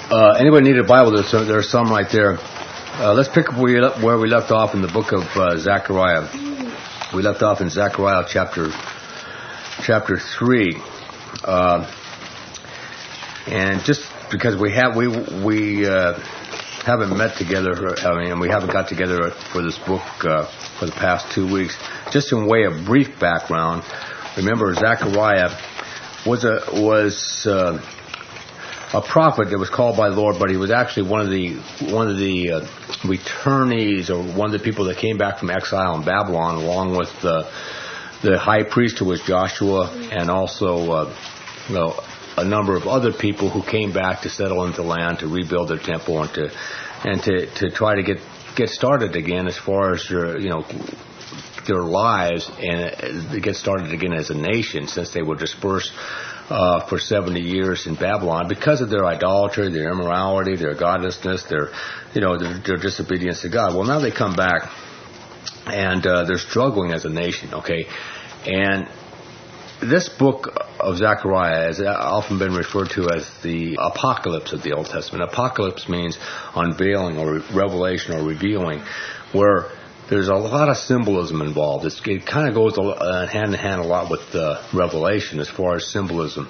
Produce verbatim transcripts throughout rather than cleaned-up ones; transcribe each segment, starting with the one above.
Uh, anybody need a Bible? There's some, there's some right there. Uh, let's pick up where we, left, where we left off in the book of uh, Zechariah. We left off in Zechariah chapter chapter three, uh, and just because we have we we uh, haven't met together, I mean, we haven't got together for this book uh, for the past two weeks. Just in way of brief background, remember Zechariah was a was. Uh, A prophet that was called by the Lord, but he was actually one of the one of the uh, returnees, or one of the people that came back from exile in Babylon, along with uh, the high priest, who was Joshua, and also uh, you know, a number of other people who came back to settle into land, to rebuild their temple, and to and to, to try to get get started again as far as their you know their lives, and get started again as a nation, since they were dispersed Uh, for seventy years in Babylon because of their idolatry, their immorality, their godlessness, their, you know, their, their disobedience to God. Well, now they come back, and uh, they're struggling as a nation, okay? And this book of Zechariah has often been referred to as the apocalypse of the Old Testament. Apocalypse means unveiling or revelation or revealing, where there's a lot of symbolism involved. It's, it kind of goes uh, hand in hand a lot with uh, Revelation as far as symbolism.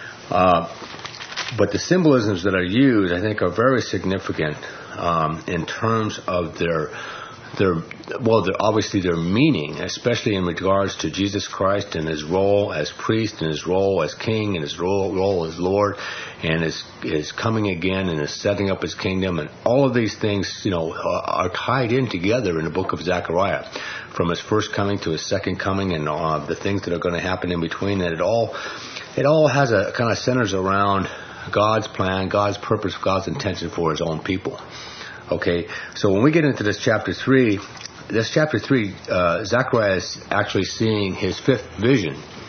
Uh, but the symbolisms that are used, I think, are very significant um, in terms of their, their well, their, obviously their meaning, especially in regards to Jesus Christ and his role as priest, and his role as king, and his role, role as Lord, and his, his coming again, and his setting up his kingdom, and all of these things, you know, are tied in together in the book of Zechariah, from his first coming to his second coming, and uh, the things that are going to happen in between. And it all, it all has a kind of centers around God's plan, God's purpose, God's intention for his own people. Okay, so when we get into this chapter three, this chapter three, uh, Zechariah is actually seeing his fifth vision.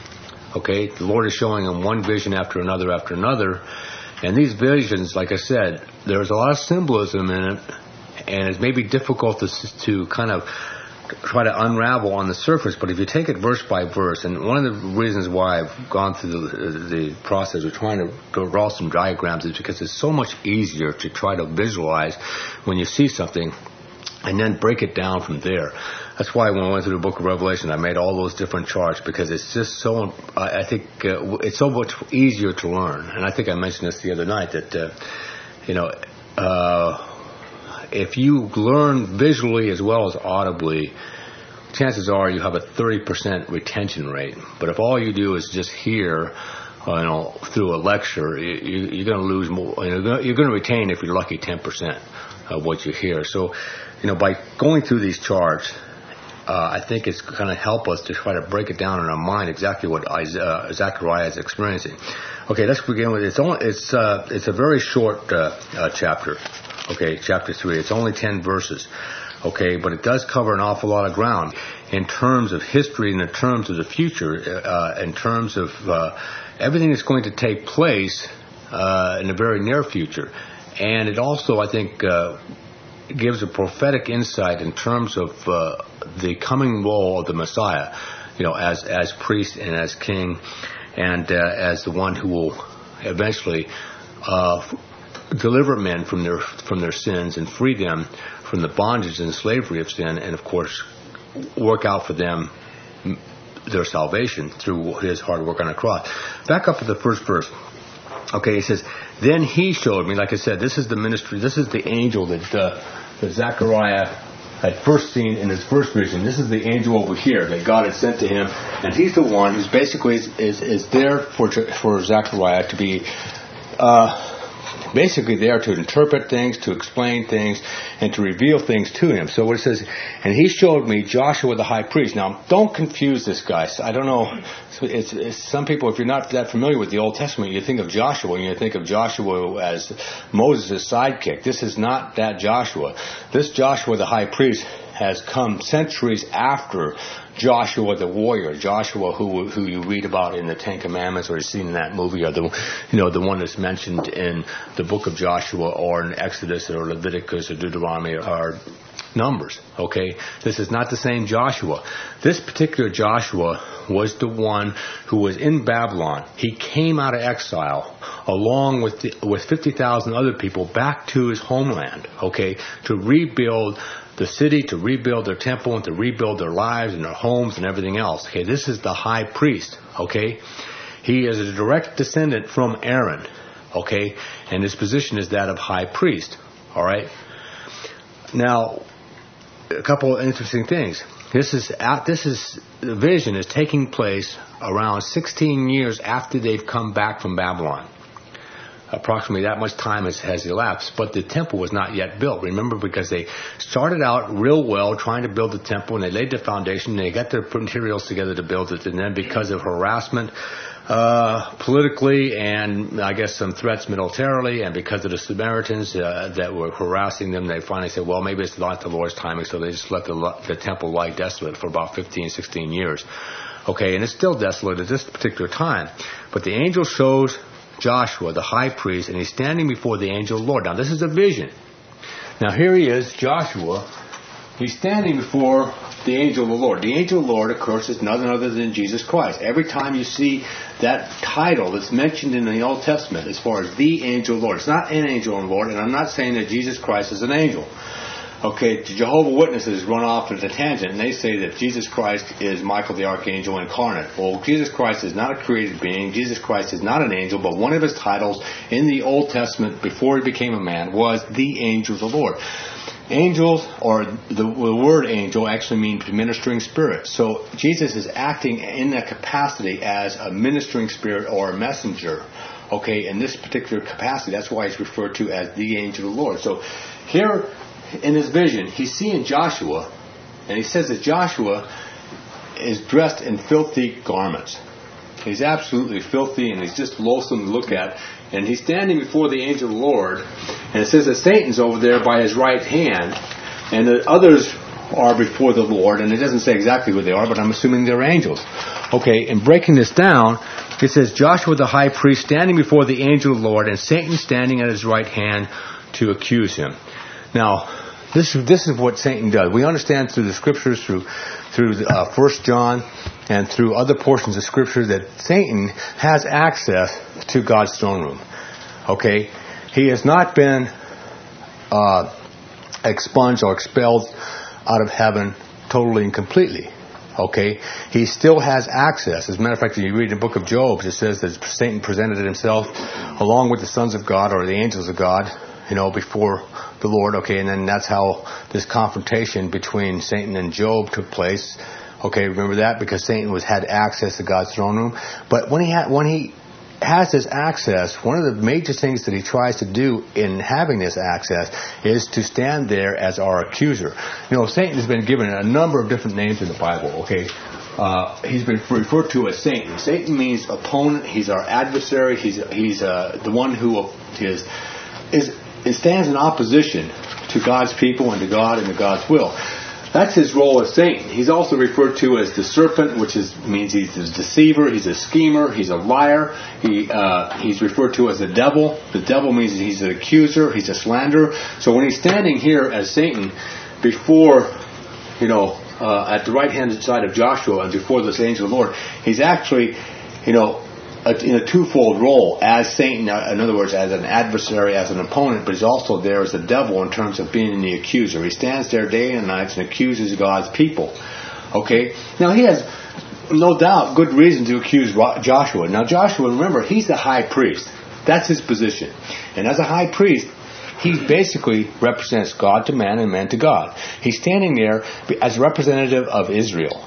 Okay, the Lord is showing him one vision after another after another, and these visions, like I said, there's a lot of symbolism in it, and it may be difficult to to kind of try to unravel on the surface. But if you take it verse by verse, and one of the reasons why I've gone through the, the process of trying to draw some diagrams is because it's so much easier to try to visualize when you see something, and then break it down from there. That's why when I went through the book of Revelation, I made all those different charts, because it's just so, I think uh, it's so much easier to learn. And I think I mentioned this the other night, that, uh, you know, uh, if you learn visually as well as audibly, chances are you have a thirty percent retention rate. But if all you do is just hear, uh, you know, through a lecture, you, you're going to lose more. You know, you're going to retain, if you're lucky, ten percent of what you hear. So, you know, by going through these charts, uh, I think it's going to help us to try to break it down in our mind exactly what Isaiah, Zechariah is experiencing. Okay, let's begin with it. It's only, it's uh, it's a very short uh, uh, chapter. Okay, chapter three. It's only ten verses. Okay, but it does cover an awful lot of ground in terms of history, and in terms of the future, uh, in terms of uh, everything that's going to take place uh, in the very near future. And it also, I think, uh, gives a prophetic insight in terms of uh, the coming role of the Messiah, you know, as as priest and as king, and uh, as the one who will eventually uh, deliver men from their from their sins and free them from the bondage and slavery of sin, and of course work out for them their salvation through his hard work on the cross. Back up to the first verse. Okay, he says, then he showed me, like I said, this is the ministry, this is the angel that, uh, that Zechariah had first seen in his first vision. This is the angel over here that God had sent to him, and he's the one who's basically is, is, is there for for Zechariah to be uh, basically there to interpret things, to explain things, and to reveal things to him. So what it says, and he showed me Joshua the high priest. Now, don't confuse this, guys. I don't know. It's, it's some people, if you're not that familiar with the Old Testament, you think of Joshua, and you think of Joshua as Moses' sidekick. This is not that Joshua. This Joshua the high priest has come centuries after Joshua the warrior, Joshua who who you read about in the Ten Commandments, or seen in that movie, or the you know the one that's mentioned in the book of Joshua, or in Exodus, or Leviticus, or Deuteronomy, or Numbers, okay? This is not the same Joshua. This particular Joshua was the one who was in Babylon. He came out of exile along with the, with fifty thousand other people back to his homeland, okay, to rebuild the city, to rebuild their temple, and to rebuild their lives and their homes and everything else. Okay, this is the high priest, okay? He is a direct descendant from Aaron, okay? And his position is that of high priest, all right? Now, a couple of interesting things. This is this is the vision is taking place around sixteen years after they've come back from Babylon. Approximately that much time has, has elapsed, but the temple was not yet built. Remember, because they started out real well trying to build the temple, and they laid the foundation, and they got their materials together to build it, and then because of harassment, uh, politically, and I guess some threats militarily, and because of the Samaritans uh, that were harassing them, they finally said, well, maybe it's not the Lord's timing, so they just let the, the temple lie desolate for about fifteen, sixteen years. Okay, and it's still desolate at this particular time. But the angel shows Joshua, the high priest, and he's standing before the angel of the Lord. Now, this is a vision. Now, here he is, Joshua. He's standing before the angel of the Lord. The angel of the Lord, of course, is none other than Jesus Christ. Every time you see that title that's mentioned in the Old Testament as far as the angel of the Lord, it's not an angel of the Lord, and I'm not saying that Jesus Christ is an angel. Okay, the Jehovah's Witnesses run off at a tangent, and they say that Jesus Christ is Michael the Archangel incarnate. Well, Jesus Christ is not a created being. Jesus Christ is not an angel, but one of his titles in the Old Testament before he became a man was the angel of the Lord. Angels, or the, the word angel, actually means ministering spirit. So Jesus is acting in that capacity as a ministering spirit or a messenger. Okay, in this particular capacity, that's why he's referred to as the angel of the Lord. So here, in his vision, he's seeing Joshua, and he says that Joshua is dressed in filthy garments. He's absolutely filthy, and he's just loathsome to look at. And he's standing before the angel of the Lord, and it says that Satan's over there by his right hand, and the others are before the Lord, and it doesn't say exactly who they are, but I'm assuming they're angels. Okay, and breaking this down, it says Joshua the high priest standing before the angel of the Lord, and Satan standing at his right hand to accuse him. Now, this this is what Satan does. We understand through the Scriptures, through through uh, First John, and through other portions of Scripture, that Satan has access to God's throne room. Okay, he has not been uh, expunged or expelled out of heaven totally and completely. Okay, he still has access. As a matter of fact, if you read the book of Job, it says that Satan presented himself along with the sons of God or the angels of God, you know, before the Lord. Okay, and then that's how this confrontation between Satan and Job took place. Okay, remember that, because Satan was had access to God's throne room. But when he ha- when he has this access, one of the major things that he tries to do in having this access is to stand there as our accuser. You know, Satan has been given a number of different names in the Bible. Okay, uh, he's been referred to as Satan. Satan means opponent. He's our adversary. He's he's uh, the one who is is it stands in opposition to God's people and to God and to God's will. That's his role as Satan. He's also referred to as the serpent, which is means he's a deceiver, he's a schemer, he's a liar. He uh, he's referred to as the devil. The devil means he's an accuser, he's a slanderer. So when he's standing here as Satan before, you know, uh, at the right-hand side of Joshua and before this angel of the Lord, he's actually, you know, in a twofold role as Satan, in other words, as an adversary, as an opponent, but he's also there as the devil in terms of being the accuser. He stands there day and night and accuses God's people. Okay? Now, he has no doubt good reason to accuse Joshua. Now, Joshua, remember, he's the high priest. That's his position. And as a high priest, he basically represents God to man and man to God. He's standing there as representative of Israel.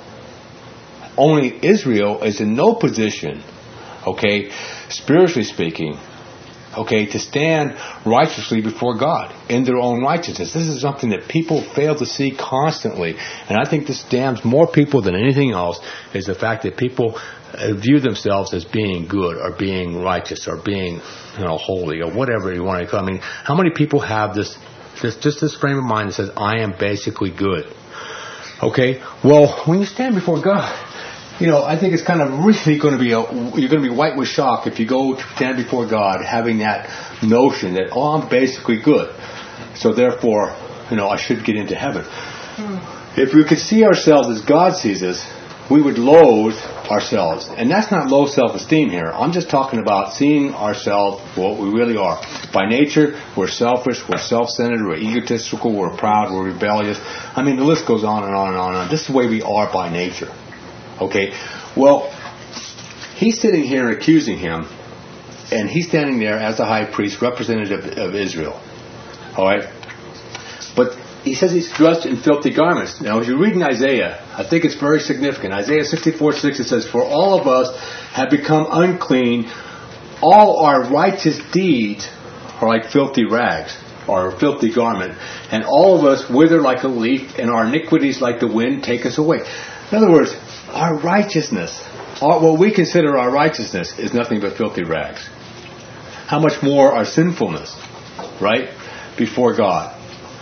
Only Israel is in no position, okay, spiritually speaking, okay, to stand righteously before God in their own righteousness. This is something that people fail to see constantly. And I think this damns more people than anything else, is the fact that people view themselves as being good or being righteous or being, you know, holy or whatever you want to call it. I mean, how many people have this, this just this frame of mind that says, I am basically good? Okay, well, when you stand before God, you know, I think it's kind of really going to be a, you're going to be white with shock if you go to stand before God having that notion that, oh, I'm basically good. So therefore, you know, I should get into heaven. Hmm. If we could see ourselves as God sees us, we would loathe ourselves. And that's not low self-esteem here. I'm just talking about seeing ourselves for what we really are. By nature, we're selfish, we're self-centered, we're egotistical, we're proud, we're rebellious. I mean, the list goes on and on and on and on. This is the way we are by nature. Okay? Well, he's sitting here accusing him, and he's standing there as the high priest, representative of Israel. Alright? But he says he's dressed in filthy garments. Now, as you read in Isaiah, I think it's very significant. Isaiah sixty-four six, it says, "For all of us have become unclean. All our righteous deeds are like filthy rags, or a filthy garment. And all of us wither like a leaf, and our iniquities like the wind take us away." In other words, our righteousness, our, what we consider our righteousness, is nothing but filthy rags. How much more our sinfulness, right, before God.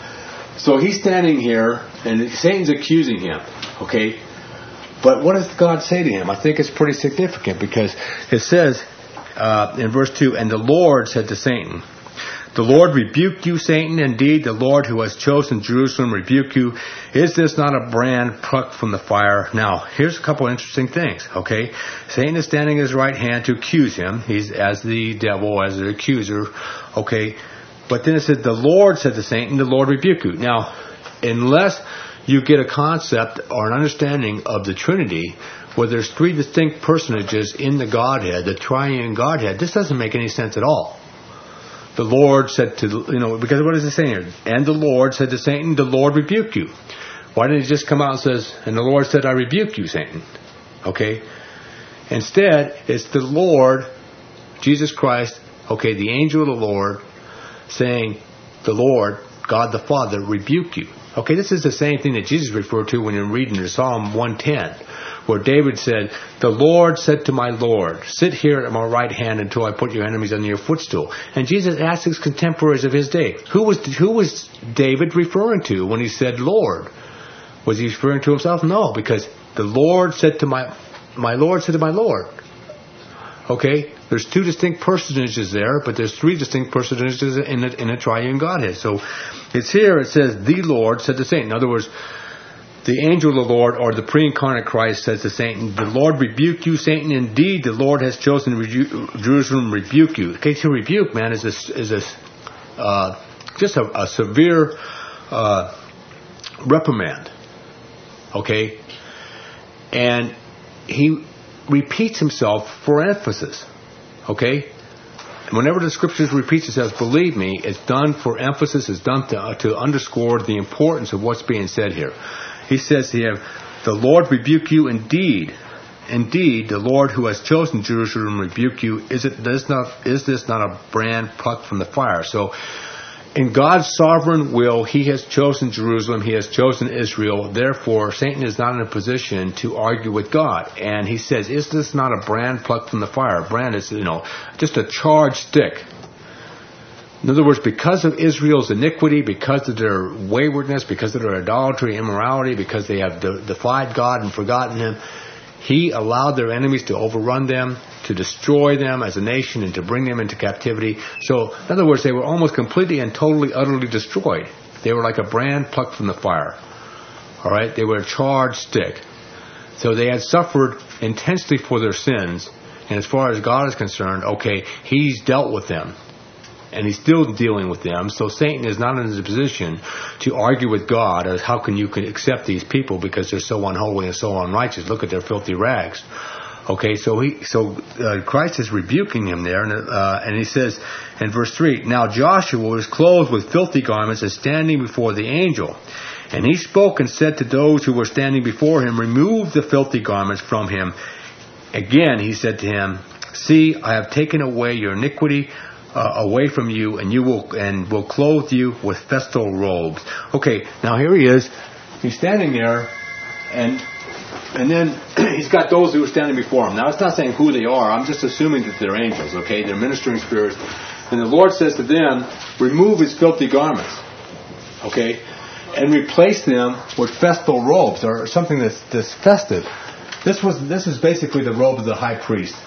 So he's standing here, and Satan's accusing him, okay? But what does God say to him? I think it's pretty significant, because it says uh, in verse two, "And the Lord said to Satan, 'The Lord rebuke you, Satan. Indeed, the Lord who has chosen Jerusalem rebuke you. Is this not a brand plucked from the fire?'" Now, here's a couple interesting things, okay? Satan is standing at his right hand to accuse him. He's as the devil, as the accuser, okay? But then it said, "The Lord said to Satan, the Lord rebuke you." Now, unless you get a concept or an understanding of the Trinity, where there's three distinct personages in the Godhead, the triune Godhead, this doesn't make any sense at all. The Lord said to, you know, because what is it saying here? "And the Lord said to Satan, the Lord rebuke you." Why didn't he just come out and says, "And the Lord said, I rebuke you, Satan"? Okay? Instead, it's the Lord, Jesus Christ, okay, the angel of the Lord, saying, "The Lord, God the Father, rebuke you." Okay, this is the same thing that Jesus referred to when you're reading in Psalm one ten, where David said, "The Lord said to my Lord, sit here at my right hand until I put your enemies under your footstool." And Jesus asked his contemporaries of his day, who was who was David referring to when he said Lord? Was he referring to himself? No, because the Lord said to my, my Lord said to my Lord. Okay, there's two distinct personages there, but there's three distinct personages in a, in a triune Godhead. So it's here, it says, "The Lord said to Satan." In other words, the angel of the Lord, or the pre-incarnate Christ, says to Satan, "The Lord rebuke you, Satan. Indeed, the Lord has chosen rebu- Jerusalem rebuke you." Okay, to rebuke, man, is a, is a, uh, just a, a severe uh, reprimand. Okay? And he repeats himself for emphasis. Okay? And whenever the scriptures repeats itself, believe me, it's done for emphasis, it's done to, uh, to underscore the importance of what's being said here. He says to him, "The Lord rebuke you indeed. Indeed, the Lord who has chosen Jerusalem rebuke you. Is it this not, is this not a brand plucked from the fire?" So, in God's sovereign will, He has chosen Jerusalem, He has chosen Israel. Therefore, Satan is not in a position to argue with God. And he says, "Is this not a brand plucked from the fire?" Brand is, you know, just a charged stick. In other words, because of Israel's iniquity, because of their waywardness, because of their idolatry, immorality, because they have de- defied God and forgotten Him, He allowed their enemies to overrun them, to destroy them as a nation, and to bring them into captivity. So, in other words, they were almost completely and totally, utterly destroyed. They were like a brand plucked from the fire. All right? They were a charged stick. So they had suffered intensely for their sins. And as far as God is concerned, okay, He's dealt with them. And He's still dealing with them. So Satan is not in a position to argue with God as how can you accept these people because they're so unholy and so unrighteous. Look at their filthy rags. Okay, so he, so uh, Christ is rebuking him there, and, uh, and he says in verse three, "Now Joshua was clothed with filthy garments and standing before the angel. And he spoke and said to those who were standing before him, 'Remove the filthy garments from him.' Again he said to him, 'See, I have taken away your iniquity uh, away from you, and you will and will clothe you with festal robes.'" Okay, now here he is. He's standing there, and and then he's got those who are standing before him. Now, it's not saying who they are. I'm just assuming that they're angels, okay? They're ministering spirits. And the Lord says to them, "Remove his filthy garments," okay? "And replace them with festal robes," or something that's, that's festive. This was this is basically the robe of the high priest.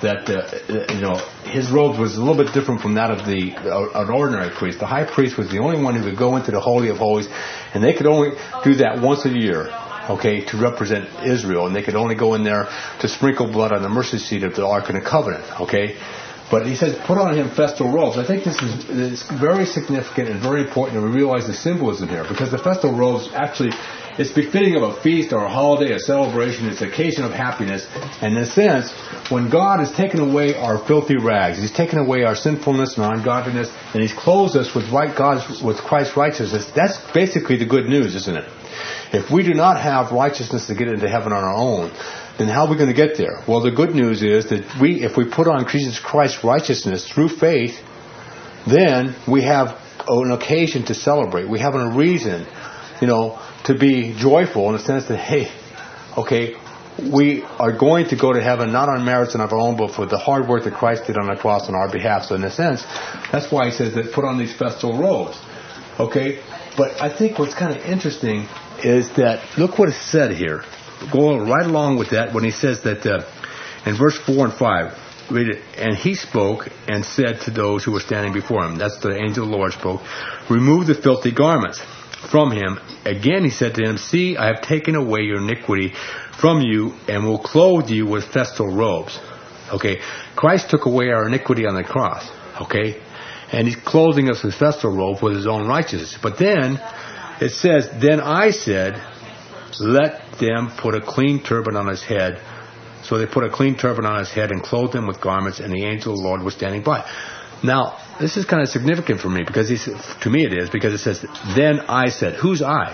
that uh, you know his robes was a little bit different from that of the uh, an ordinary priest. The high priest was the only one who could go into the Holy of Holies, and they could only do that once a year, okay, to represent Israel, and they could only go in there to sprinkle blood on the mercy seat of the Ark of the Covenant, okay. But he says, put on him festal robes. I think this is, is very significant and very important that we realize the symbolism here, because the festal robes actually, it's befitting of a feast or a holiday, a celebration. It's an occasion of happiness. And in a sense, when God has taken away our filthy rags, He's taken away our sinfulness and our ungodliness, and He's clothed us with right God's, with Christ's righteousness, that's basically the good news, isn't it? If we do not have righteousness to get into heaven on our own, then how are we going to get there? Well, the good news is that we, if we put on Jesus Christ's righteousness through faith, then we have an occasion to celebrate. We have a reason, you know, to be joyful in the sense that, hey, okay, we are going to go to heaven not on merits of our own, but for the hard work that Christ did on the cross on our behalf. So in a sense, that's why he says that put on these festal robes. Okay? But I think what's kind of interesting is that, look what is said here. Going right along with that, when he says that uh, in verse four and five, read it. And he spoke and said to those who were standing before him, that's the angel of the Lord spoke, remove the filthy garments from him. Again he said to him, see, I have taken away your iniquity from you and will clothe you with festal robes. Okay, Christ took away our iniquity on the cross. Okay, and he's clothing us with festal robes with his own righteousness. But then it says, then I said, let them put a clean turban on his head. So they put a clean turban on his head and clothed him with garments, and the angel of the Lord was standing by. Now, this is kind of significant for me, because he, to me it is, because it says, then I said. Who's I?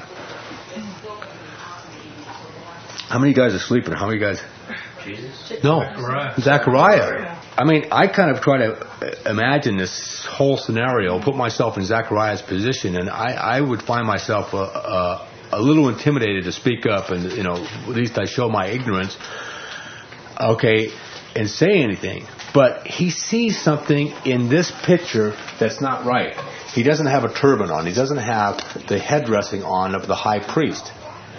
How many guys are sleeping? How many guys? Jesus? No. Zechariah. Zechariah. I mean, I kind of try to imagine this whole scenario, put myself in Zechariah's position, and I, I would find myself a, a, a little intimidated to speak up, and, you know, at least I show my ignorance, okay, and say anything. But he sees something in this picture that's not right. He doesn't have a turban on. He doesn't have the headdressing on of the high priest.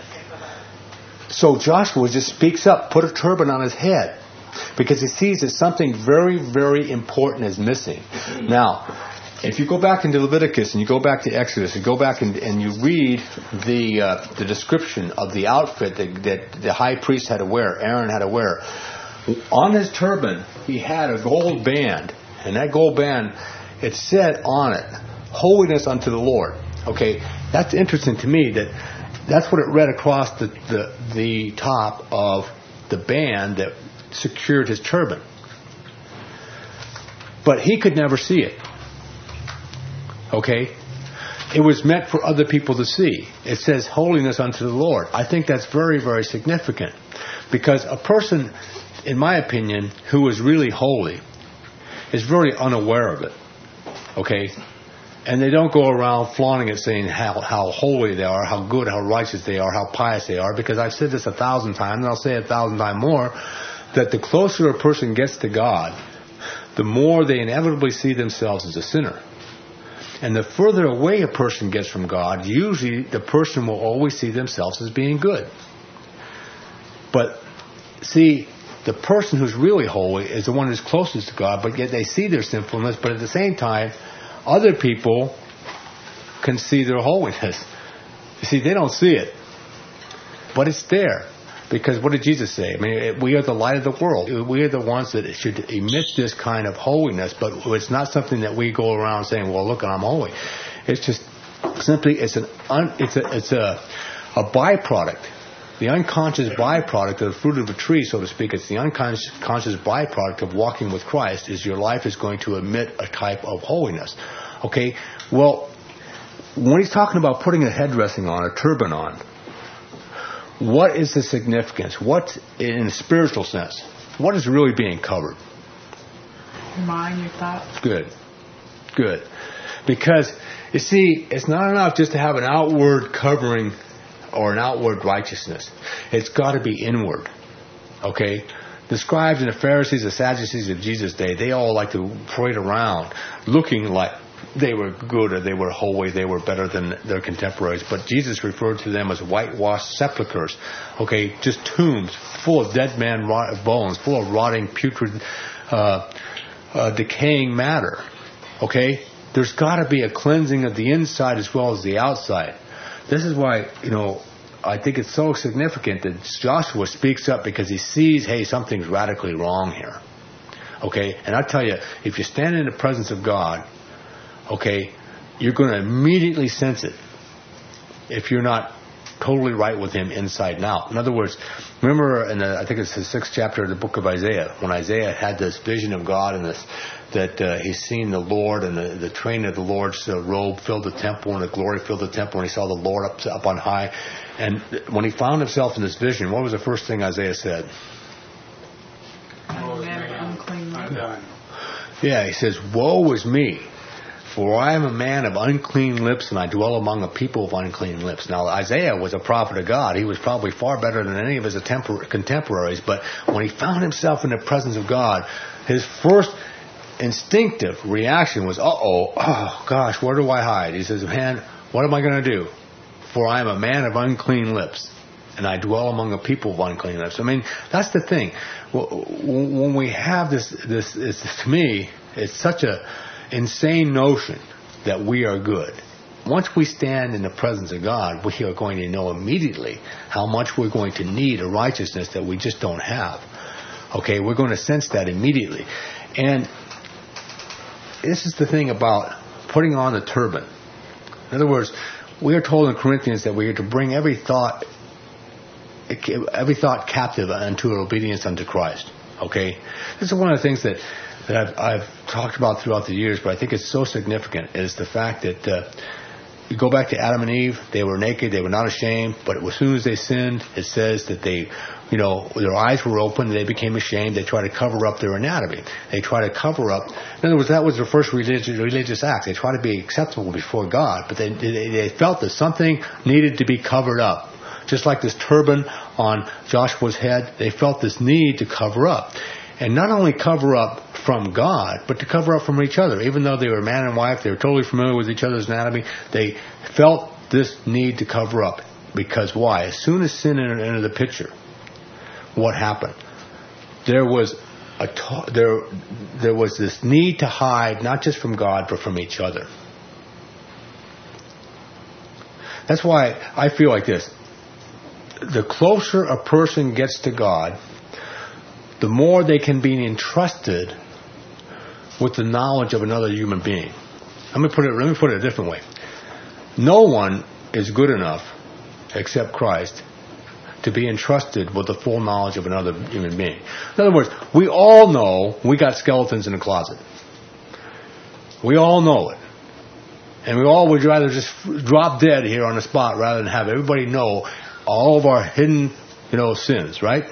So Joshua just speaks up, put a turban on his head, because he sees that something very, very important is missing. Now, if you go back into Leviticus and you go back to Exodus and go back and, and you read the uh, the description of the outfit that, that the high priest had to wear, Aaron had to wear, on his turban he had a gold band, and that gold band, it said on it, holiness unto the Lord. Okay, that's interesting to me, that that's what it read across the, the, the top of the band that secured his turban. But he could never see it. Okay? It was meant for other people to see. It says holiness unto the Lord. I think that's very, very significant. Because a person, in my opinion, who is really holy is very unaware of it. Okay? And they don't go around flaunting it, saying how, how holy they are, how good, how righteous they are, how pious they are. Because I've said this a thousand times, and I'll say it a thousand times more, that the closer a person gets to God, the more they inevitably see themselves as a sinner. And the further away a person gets from God, usually the person will always see themselves as being good. But, see, the person who's really holy is the one who's closest to God, but yet they see their sinfulness, but at the same time, other people can see their holiness. You see, they don't see it. But it's there. Because what did Jesus say? I mean, we are the light of the world. We are the ones that should emit this kind of holiness, but it's not something that we go around saying, well, look, I'm holy. It's just simply, it's an un, it's a, it's a, a byproduct. The unconscious byproduct of the fruit of a tree, so to speak, it's the unconscious conscious byproduct of walking with Christ, is your life is going to emit a type of holiness. Okay? Well, when he's talking about putting a headdressing on, a turban on, what is the significance? What, in a spiritual sense, what is really being covered? Your mind, your thoughts. Good. Good. Because, you see, it's not enough just to have an outward covering or an outward righteousness. It's got to be inward. Okay? The scribes and the Pharisees, the Sadducees of Jesus' day, they all like to parade around looking like they were good or they were holy, they were better than their contemporaries. But Jesus referred to them as whitewashed sepulchres. Okay? Just tombs full of dead man bones, full of rotting, putrid uh, uh, decaying matter. Okay? There's got to be a cleansing of the inside as well as the outside. This is why, you know, I think it's so significant that Joshua speaks up because he sees, hey, something's radically wrong here. Okay? And I tell you, if you stand in the presence of God, okay, you're going to immediately sense it if you're not totally right with Him inside and out. In other words, remember in the, I think it's the sixth chapter of the book of Isaiah, when Isaiah had this vision of God and this, that uh, he's seen the Lord and the, the train of the Lord's uh, robe filled the temple and the glory filled the temple, and he saw the Lord up, up on high. And when he found himself in this vision, what was the first thing Isaiah said? I'm unclean. I'm done. Yeah, he says, woe is me, for I am a man of unclean lips, and I dwell among a people of unclean lips. Now, Isaiah was a prophet of God. He was probably far better than any of his contemporaries, but when he found himself in the presence of God, his first instinctive reaction was, uh-oh, oh, gosh, where do I hide? He says, man, what am I going to do? For I am a man of unclean lips, and I dwell among a people of unclean lips. I mean, that's the thing. When we have this, this, it's, to me, it's such a insane notion that we are good. Once we stand in the presence of God, we are going to know immediately how much we're going to need a righteousness that we just don't have. Okay, we're going to sense that immediately. And this is the thing about putting on the turban. In other words, we are told in Corinthians that we are to bring every thought every thought captive unto obedience unto Christ. Okay? This is one of the things that, that I've, I've talked about throughout the years, but I think it's so significant, is the fact that uh, you go back to Adam and Eve, they were naked, they were not ashamed, but as soon as they sinned, it says that they, you know, their eyes were open, they became ashamed, they tried to cover up their anatomy. They tried to cover up, in other words, that was their first religious, religious act. They tried to be acceptable before God, but they, they, they felt that something needed to be covered up. Just like this turban on Joshua's head, they felt this need to cover up. And not only cover up from God, but to cover up from each other. Even though they were man and wife, they were totally familiar with each other's anatomy, they felt this need to cover up. Because why? As soon as sin entered into the picture, what happened? There was a t- there there was this need to hide, not just from God, but from each other. That's why I feel like this. The closer a person gets to God, the more they can be entrusted with the knowledge of another human being. Let me put it, let me put it a different way. No one is good enough, except Christ, to be entrusted with the full knowledge of another human being. In other words, we all know we got skeletons in the closet. We all know it. And we all would rather just drop dead here on the spot rather than have everybody know all of our hidden, you know, sins, right?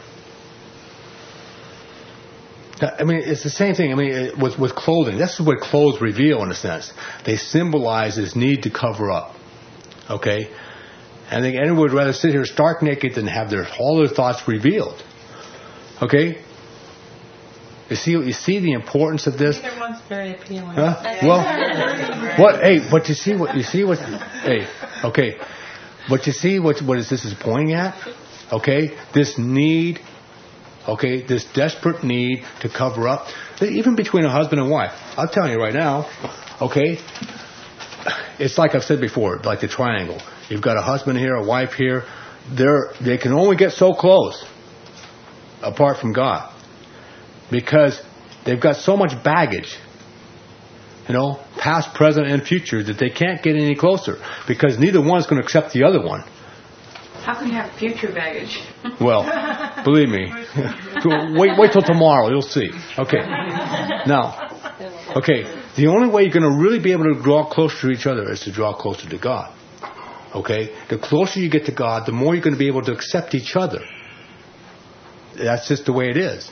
I mean, it's the same thing. I mean, with with clothing, that's what clothes reveal in a sense. They symbolize this need to cover up. Okay, and I think anyone would rather sit here stark naked than have their all their thoughts revealed. Okay, you see, you see the importance of this. Either one's very appealing. Huh? Well, what? Hey, but you see what you see what? Hey, okay. But you see what, what is this is pointing at? Okay? This need, okay, this desperate need to cover up, even between a husband and wife. I'll tell you right now, okay, it's like I've said before, like the triangle. You've got a husband here, a wife here. They're, they can only get so close apart from God because they've got so much baggage, you know, past, present, and future, that they can't get any closer because neither one is going to accept the other one. How can you have future baggage? Well, believe me. wait, wait till tomorrow. You'll see. Okay. Now, okay. The only way you're going to really be able to draw closer to each other is to draw closer to God. Okay? The closer you get to God, the more you're going to be able to accept each other. That's just the way it is.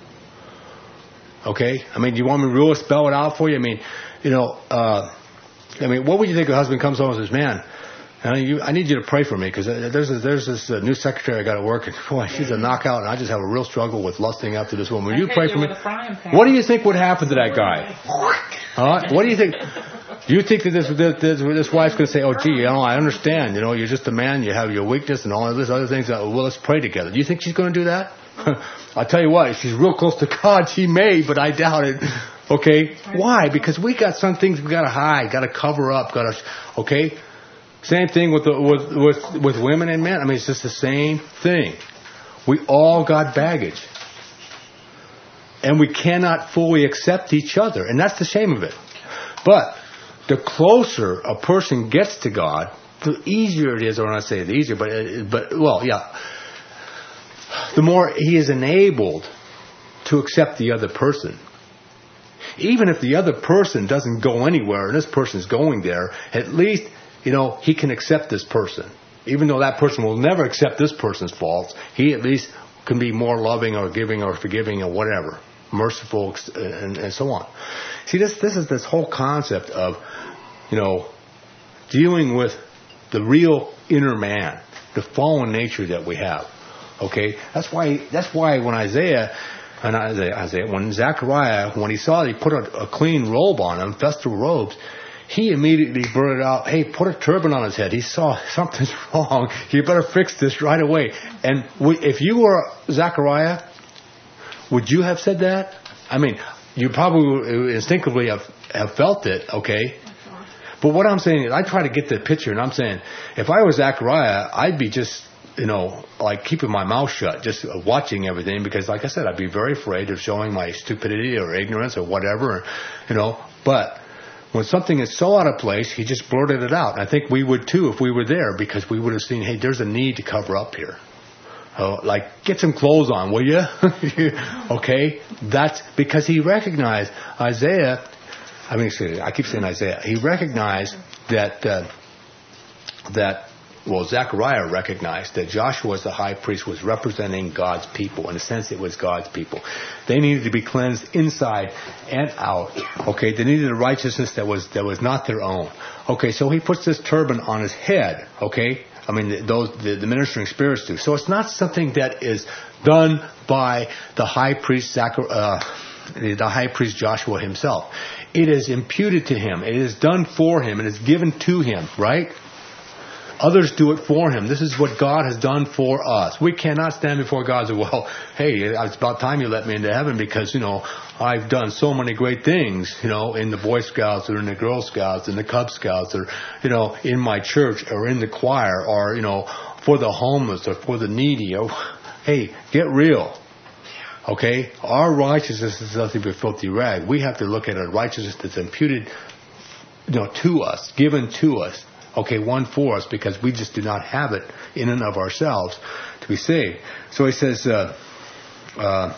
Okay? I mean, do you want me to really spell it out for you? I mean, you know, uh, I mean, what would you think if a husband comes home and says, man, I, you, I need you to pray for me because there's this, there's this uh, new secretary I got to work and boy, she's a knockout and I just have a real struggle with lusting after this woman. Will you pray for me? What do you think would happen to that guy? Huh? What do you think? Do you think that this, this, this, this wife's going to say, oh, gee, you know, I understand, you know, you're just a man, you have your weakness and all of this other things. Well, let's pray together. Do you think she's going to do that? I'll tell you what, if she's real close to God, she may, but I doubt it. Okay? Why? Because we got some things we got to hide, got to cover up, got to, okay? Same thing with, the, with with with women and men. I mean, it's just the same thing. We all got baggage. And we cannot fully accept each other. And that's the shame of it. But the closer a person gets to God, the easier it is, or not say the easier, but, but well, yeah, the more he is enabled to accept the other person. Even if the other person doesn't go anywhere and this person's going there, at least, you know, he can accept this person. Even though that person will never accept this person's faults, he at least can be more loving or giving or forgiving or whatever, merciful and, and so on. See, this this is this whole concept of, you know, dealing with the real inner man, the fallen nature that we have. Okay, that's why that's why when Isaiah and Isaiah, Isaiah when Zechariah, when he saw he put a, a clean robe on him, festal robes, he immediately blurted out, "Hey, put a turban on his head." He saw something's wrong. You better fix this right away. And we, if you were Zechariah, would you have said that? I mean, you probably would instinctively have, have felt it, okay? But what I'm saying is, I try to get the picture, and I'm saying, if I was Zechariah, I'd be just, you know, like keeping my mouth shut, just watching everything, because like I said, I'd be very afraid of showing my stupidity or ignorance or whatever, you know. But when something is so out of place, he just blurted it out. And I think we would too if we were there, because we would have seen, hey, there's a need to cover up here. Uh, like, get some clothes on, will you? Okay? That's because he recognized Isaiah, I mean, I keep saying Isaiah, he recognized that, uh, that, well, Zechariah recognized that Joshua as the high priest was representing God's people. In a sense, it was God's people. They needed to be cleansed inside and out. Okay, they needed a righteousness that was that was not their own. Okay, so he puts this turban on his head. Okay, I mean those the, the ministering spirits do. So it's not something that is done by the high priest Zachar, uh, the high priest Joshua himself. It is imputed to him. It is done for him. It is given to him. Right. Others do it for him. This is what God has done for us. We cannot stand before God and say, well, hey, it's about time you let me into heaven because, you know, I've done so many great things, you know, in the Boy Scouts or in the Girl Scouts and the Cub Scouts or, you know, in my church or in the choir or, you know, for the homeless or for the needy. Or, hey, get real. Okay? Our righteousness is nothing but filthy rag. We have to look at a righteousness that's imputed, you know, to us, given to us. Okay, one for us, because we just do not have it in and of ourselves to be saved. So he says, uh, uh,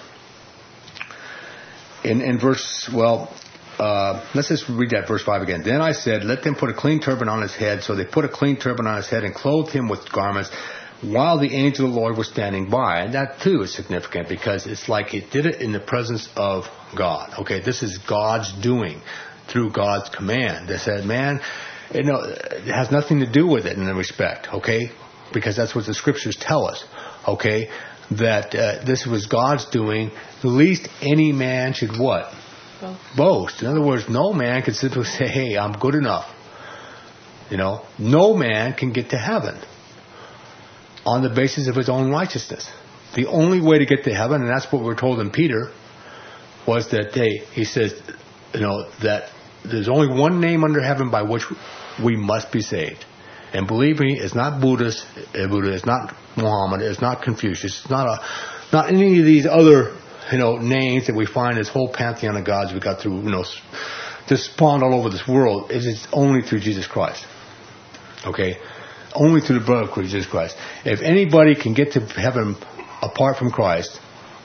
in, in verse, well, uh, let's just read that verse five again. Then I said, let them put a clean turban on his head. So they put a clean turban on his head and clothed him with garments while the angel of the Lord was standing by. And that too is significant because it's like he did it in the presence of God. Okay, this is God's doing through God's command. They said, man, You know, it has nothing to do with it in a respect, okay? Because that's what the scriptures tell us, okay? That uh, this was God's doing. The least any man should what? Boast. Boast. In other words, no man can simply say, hey, I'm good enough. You know, no man can get to heaven on the basis of his own righteousness. The only way to get to heaven, and that's what we're told in Peter, was that they, he says, you know, that there's only one name under heaven by which we must be saved. And believe me, it's not Buddhist, Buddha, it's not Muhammad, it's not Confucius, it's not a, not any of these other, you know, names that we find this whole pantheon of gods we got through, you know, just spawned all over this world. It is only through Jesus Christ. Okay? Only through the blood of Jesus Christ. If anybody can get to heaven apart from Christ,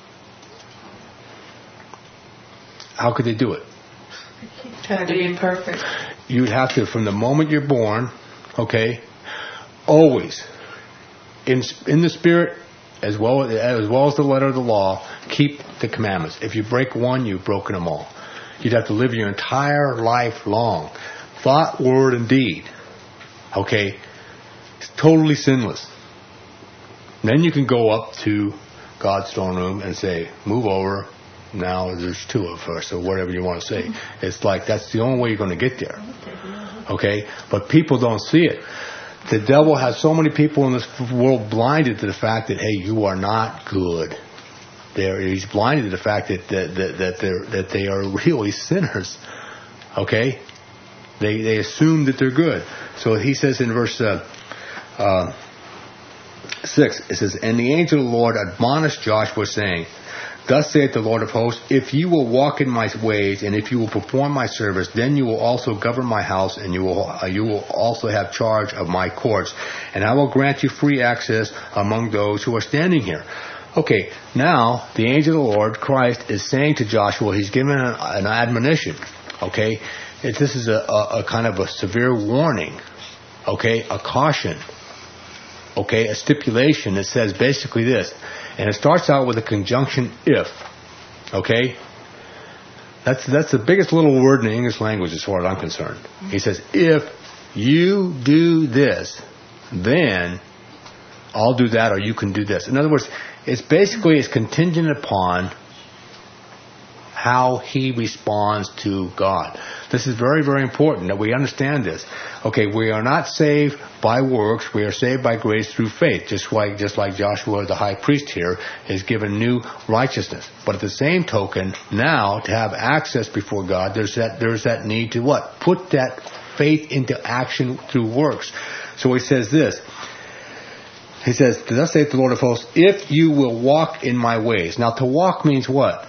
how could they do it? Had to be perfect. You'd have to, from the moment you're born, okay, always, in in the spirit, as well as well as the letter of the law, keep the commandments. If you break one, you've broken them all. You'd have to live your entire life long, thought, word, and deed, okay, it's totally sinless. And then you can go up to God's throne room and say, move over. Now there's two of us, or whatever you want to say. Mm-hmm. It's like that's the only way you're going to get there. Okay? But people don't see it. The devil has so many people in this world blinded to the fact that, hey, you are not good. They're, he's blinded to the fact that that that, that, they're, that they are really sinners. Okay? They they assume that they're good. So he says in verse uh, uh, six, it says, "And the angel of the Lord admonished Joshua, saying, Thus saith the Lord of hosts, if you will walk in my ways, and if you will perform my service, then you will also govern my house, and you will uh, you will also have charge of my courts, and I will grant you free access among those who are standing here." Okay, now the angel of the Lord, Christ, is saying to Joshua, he's given an, an admonition. Okay, it, this is a, a, a kind of a severe warning. Okay, a caution. Okay, a stipulation that says basically this. And it starts out with a conjunction if. Okay? That's that's the biggest little word in the English language as far as I'm concerned. He says, if you do this, then I'll do that, or you can do this. In other words, it's basically it's contingent upon how he responds to God. This is very, very important that we understand this. Okay, we are not saved by works. We are saved by grace through faith. Just like, just like Joshua, the high priest here, is given new righteousness. But at the same token, now to have access before God, there's that, there's that need to what? Put that faith into action through works. So he says this. He says, "Thus saith the Lord of hosts, if you will walk in my ways." Now to walk means what?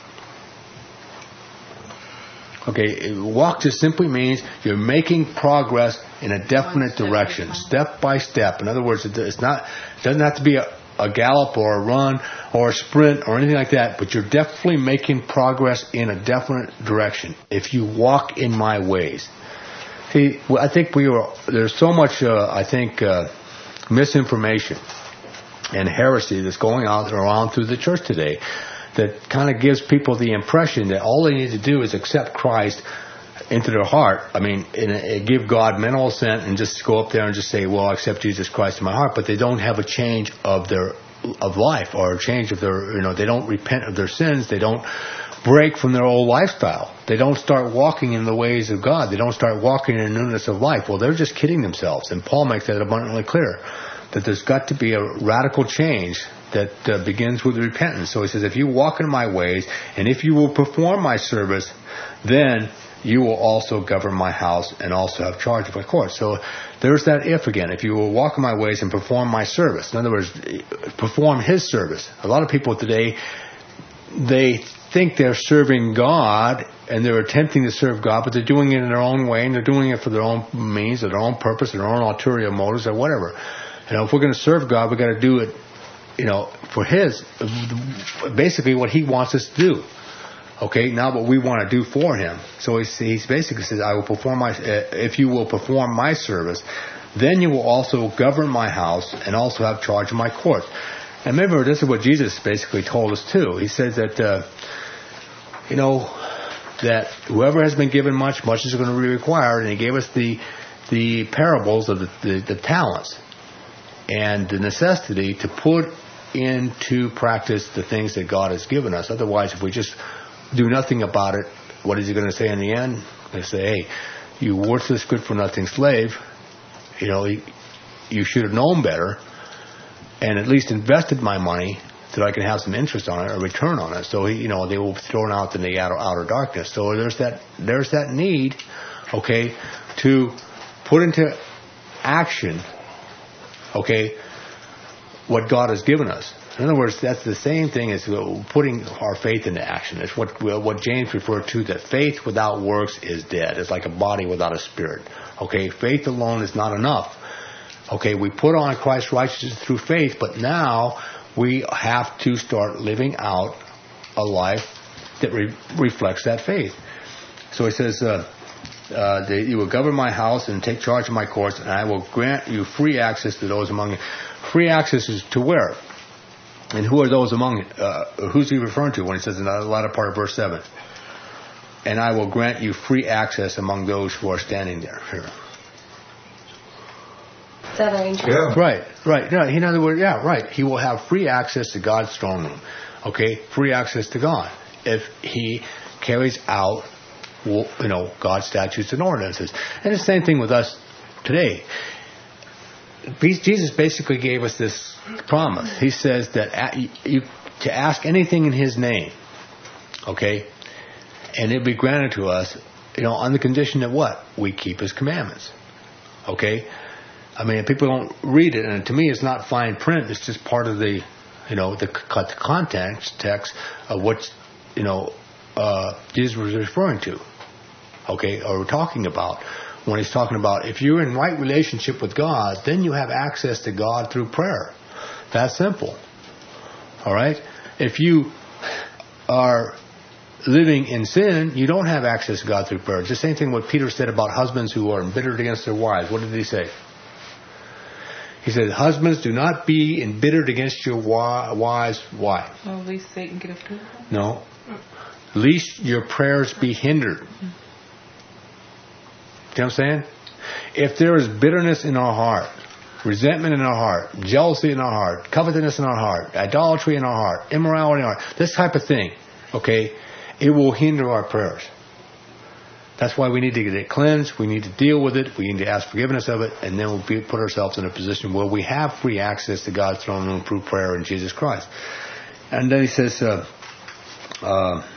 Okay, walk just simply means you're making progress in a definite direction, step by step. In other words, it's not, it doesn't have to be a, a gallop or a run or a sprint or anything like that, but you're definitely making progress in a definite direction if you walk in my ways. See, I think we were, there's so much, uh, I think, uh, misinformation and heresy that's going on around through the church today, that kind of gives people the impression that all they need to do is accept Christ into their heart. I mean, and, and give God mental assent and just go up there and just say, well, I accept Jesus Christ in my heart, but they don't have a change of their of life or a change of their, you know, they don't repent of their sins. They don't break from their old lifestyle. They don't start walking in the ways of God. They don't start walking in newness of life. Well, they're just kidding themselves. And Paul makes that abundantly clear, that there's got to be a radical change that uh, begins with repentance. So he says, if you walk in my ways, and if you will perform my service, then you will also govern my house and also have charge of my courts. So there's that if again. If you will walk in my ways and perform my service. In other words, perform his service. A lot of people today, they think they're serving God and they're attempting to serve God, but they're doing it in their own way, and they're doing it for their own means, or their own purpose, or their own ulterior motives, or whatever. You know, if we're going to serve God, we've got to do it, you know, for his, basically what he wants us to do. Okay, not what we want to do for him. So he's, he's basically says, I will perform my, uh, if you will perform my service, then you will also govern my house and also have charge of my courts. And remember, this is what Jesus basically told us too. He says that, uh, you know, that whoever has been given much, much is going to be required. And he gave us the the parables of the, the, the talents and the necessity to put into practice the things that God has given us. Otherwise, if we just do nothing about it, what is he going to say in the end? They say, hey, you worthless, good-for-nothing slave, you know, you, you should have known better and at least invested my money so that I can have some interest on it or return on it. So, he, you know, they will be thrown out in the outer, outer darkness. So there's that, there's that need, okay, to put into action, okay, what God has given us. In other words, that's the same thing as putting our faith into action. It's what what James referred to, that faith without works is dead. It's like a body without a spirit. Okay, faith alone is not enough. Okay, we put on Christ's righteousness through faith, but now we have to start living out a life that re- reflects that faith. So he says, uh, uh, that you will govern my house and take charge of my courts, and I will grant you free access to those among you. Free access is to where? And who are those among you? Uh, who's he referring to when he says in the latter part of verse seven? And I will grant you free access among those who are standing there. Here. Is that angel? Yeah. Right, right. No, in other words, yeah, right. He will have free access to God's throne room. Okay, free access to God if he carries out, you know, God's statutes and ordinances. And the same thing with us today. Jesus basically gave us this promise. He says that at, you, to ask anything in His name, okay, and it'll be granted to us, you know, on the condition that what? We keep His commandments, okay? I mean, people don't read it, and to me it's not fine print, it's just part of the, you know, the, the context, text of what, you know, uh, Jesus was referring to, okay, or talking about. When He's talking about if you're in right relationship with God, then you have access to God through prayer. That's simple. All right? If you are living in sin, you don't have access to God through prayer. It's the same thing what Peter said about husbands who are embittered against their wives. What did he say? He said, husbands, do not be embittered against your wives. Why? Well, at least Satan get a foothold. No. Lest your prayers be hindered. Mm-hmm. You know what I'm saying? If there is bitterness in our heart, resentment in our heart, jealousy in our heart, covetousness in our heart, idolatry in our heart, immorality in our heart, this type of thing, okay, it will hinder our prayers. That's why we need to get it cleansed. We need to deal with it. We need to ask forgiveness of it, and then we'll be, put ourselves in a position where we have free access to God's throne room through prayer in Jesus Christ. And then he says, uh, uh,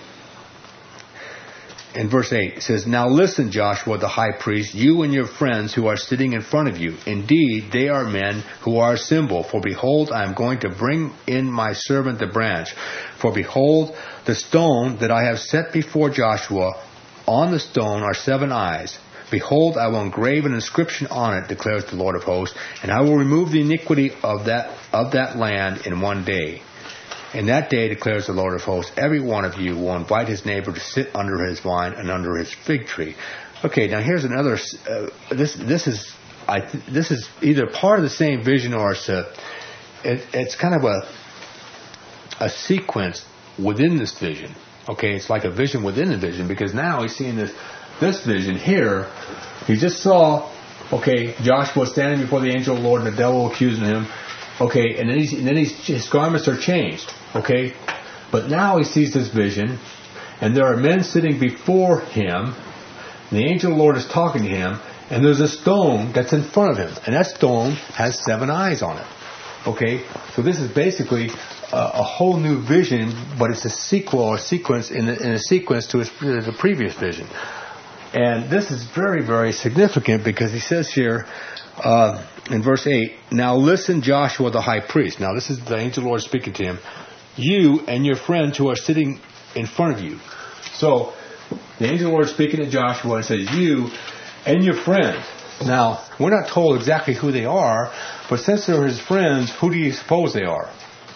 in verse eight, it says, now listen, Joshua the high priest, you and your friends who are sitting in front of you. Indeed, they are men who are a symbol. For behold, I am going to bring in my servant the branch. For behold, the stone that I have set before Joshua, on the stone are seven eyes. Behold, I will engrave an inscription on it, declares the Lord of hosts, and I will remove the iniquity of that of that land in one day. In that day, declares the Lord of hosts, every one of you will invite his neighbor to sit under his vine and under his fig tree. Okay, now here's another. Uh, this this is I th- this is either part of the same vision or it's a, it, it's kind of a a sequence within this vision. Okay, it's like a vision within a vision, because now he's seeing this this vision here. He just saw, okay, Joshua standing before the angel of the Lord and the devil accusing him. Okay, and then, he's, and then he's, his garments are changed. Okay, but now he sees this vision, and there are men sitting before him. And the angel of the Lord is talking to him, and there's a stone that's in front of him, and that stone has seven eyes on it. Okay, so this is basically a, a whole new vision, but it's a sequel or a sequence in, the, in a sequence to his, the previous vision. And this is very, very significant, because he says here uh, in verse eight, now listen, Joshua the high priest. Now this is the angel of the Lord speaking to him. You and your friends who are sitting in front of you. So the angel of the Lord is speaking to Joshua and says, you and your friends. Now, we're not told exactly who they are, but since they're his friends, who do you suppose they are?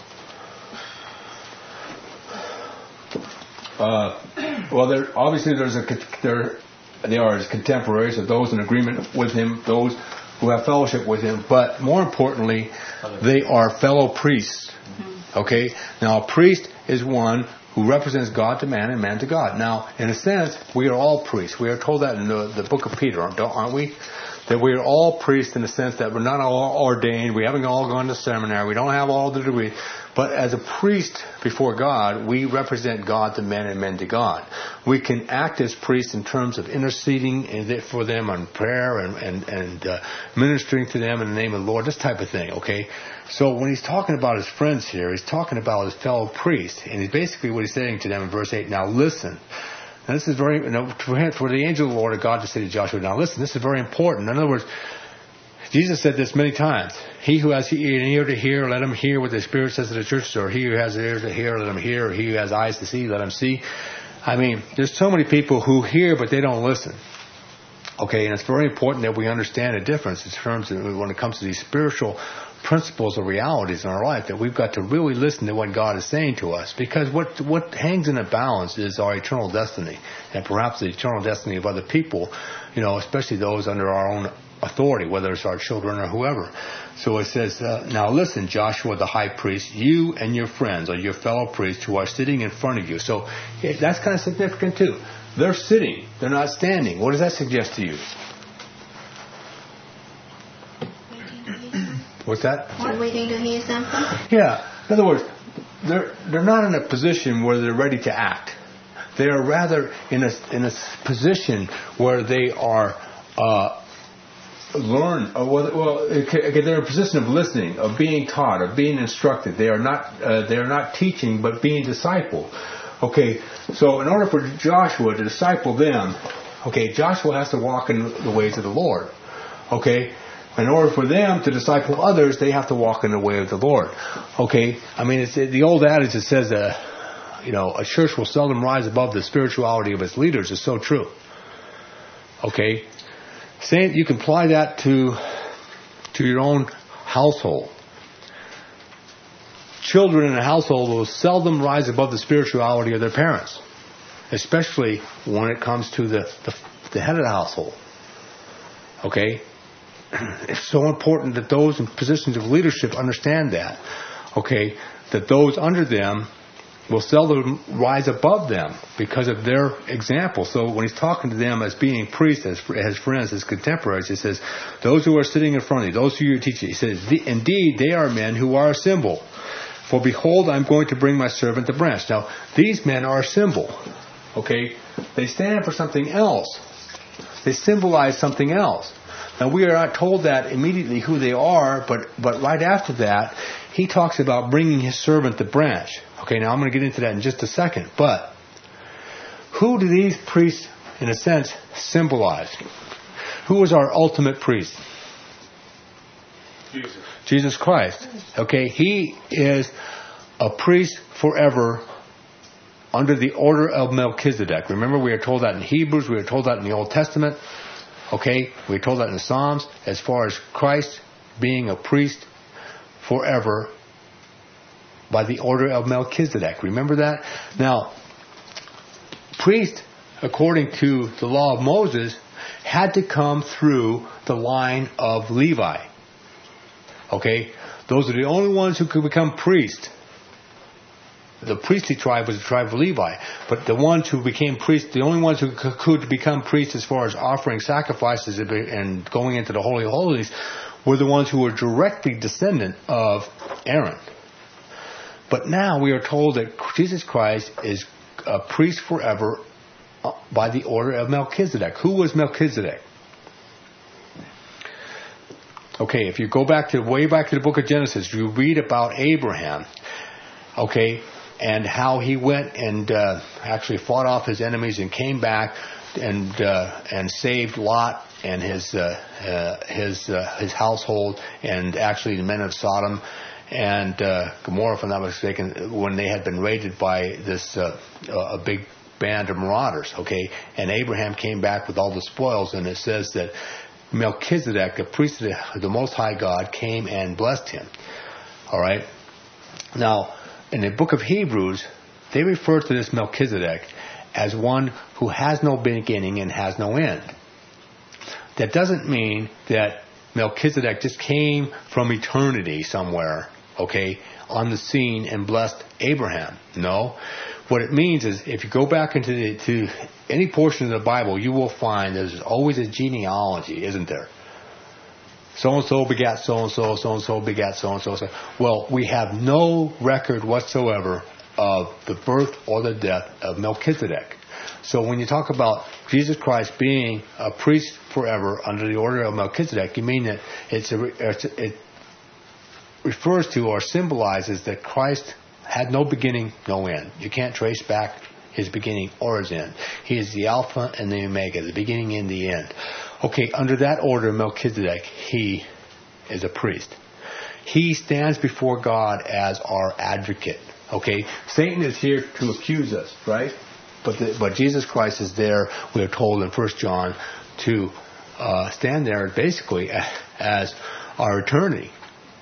Uh, well, they're, obviously there's a they're, they are his contemporaries, of those in agreement with him, those who have fellowship with him. But more importantly, they are fellow priests. Okay? Now, a priest is one who represents God to man and man to God. Now, in a sense, we are all priests. We are told that in the, the book of Peter, aren't we? That we are all priests in the sense that we're not all ordained. We haven't all gone to seminary. We don't have all the degrees. But as a priest before God, we represent God to men and men to God. We can act as priests in terms of interceding for them on prayer and, and, and uh, ministering to them in the name of the Lord, this type of thing, okay? So when he's talking about his friends here, he's talking about his fellow priests. And he's basically what he's saying to them in verse eight, now listen. Now this is very, you know, for the angel of the Lord of God to say to Joshua, now listen, this is very important. In other words, Jesus said this many times. He who has an ear to hear, let him hear what the Spirit says to the churches. Or he who has ears to hear, let him hear. Or he who has eyes to see, let him see. I mean, there's so many people who hear, but they don't listen. Okay, and it's very important that we understand the difference in terms of when it comes to these spiritual principles or realities in our life, that we've got to really listen to what God is saying to us, because what what hangs in a balance is our eternal destiny, and perhaps the eternal destiny of other people, you know, especially those under our own authority, whether it's our children or whoever. So it says, uh, now listen, Joshua the high priest, you and your friends or your fellow priests who are sitting in front of you. So it, that's kind of significant too. They're sitting, they're not standing. What does that suggest to you? What's that? They're waiting to hear something? Yeah. In other words, they're they're not in a position where they're ready to act. They are rather in a in a position where they are uh, learn, or well, well okay, they're in a position of listening, of being taught, of being instructed. They are not uh, they are not teaching, but being discipled. Okay, so in order for Joshua to disciple them, okay, Joshua has to walk in the ways of the Lord. Okay, in order for them to disciple others, they have to walk in the way of the Lord. Okay, I mean, it's the old adage that says, uh, you know, a church will seldom rise above the spirituality of its leaders is so true. Okay, saying you can apply that to to your own household. Children in a household will seldom rise above the spirituality of their parents, especially when it comes to the, the, the head of the household. Okay? It's so important that those in positions of leadership understand that. Okay? That those under them will seldom rise above them because of their example. So when he's talking to them as being priests, as, as friends, as contemporaries, he says, those who are sitting in front of you, those who are teaching, he says, indeed, they are men who are a symbol. For behold, I'm going to bring my servant the branch. Now, these men are a symbol. Okay? They stand for something else. They symbolize something else. Now, we are not told that immediately who they are, but, but right after that, he talks about bringing his servant the branch. Okay, now I'm going to get into that in just a second. But who do these priests, in a sense, symbolize? Who is our ultimate priest? Jesus. Jesus Christ. Okay, he is a priest forever under the order of Melchizedek. Remember, we are told that in Hebrews, we are told that in the Old Testament. Okay, we are told that in the Psalms, as far as Christ being a priest forever by the order of Melchizedek. Remember that? Now, priest, according to the law of Moses, had to come through the line of Levi. Okay? Those are the only ones who could become priests. The priestly tribe was the tribe of Levi. But the ones who became priests, the only ones who could become priests as far as offering sacrifices and going into the Holy of Holies were the ones who were directly descendant of Aaron. But now we are told that Jesus Christ is a priest forever by the order of Melchizedek. Who was Melchizedek? Okay, if you go back to way back to the book of Genesis, you read about Abraham, okay, and how he went and uh, actually fought off his enemies and came back and uh, and saved Lot and his uh, uh, his uh, his household, and actually the men of Sodom and uh, Gomorrah, if I'm not mistaken, when they had been raided by this uh, a big band of marauders. Okay, and Abraham came back with all the spoils, and it says that Melchizedek, the priest of the Most High God, came and blessed him. All right. Now, in the book of Hebrews, they refer to this Melchizedek as one who has no beginning and has no end. That doesn't mean that Melchizedek just came from eternity somewhere, okay, on the scene and blessed Abraham. No. What it means is, if you go back into the, to any portion of the Bible, you will find there's always a genealogy, isn't there? So-and-so begat so-and-so, so-and-so begat so-and-so. Well, we have no record whatsoever of the birth or the death of Melchizedek. So when you talk about Jesus Christ being a priest forever under the order of Melchizedek, you mean that it's a, it's a, it refers to or symbolizes that Christ had no beginning, no end. You can't trace back his beginning or his end. He is the Alpha and the Omega, the beginning and the end. Okay, under that order, Melchizedek, he is a priest. He stands before God as our advocate. Okay, Satan is here to accuse us, right? But the, but Jesus Christ is there, we are told in First John, to uh, stand there basically as our attorney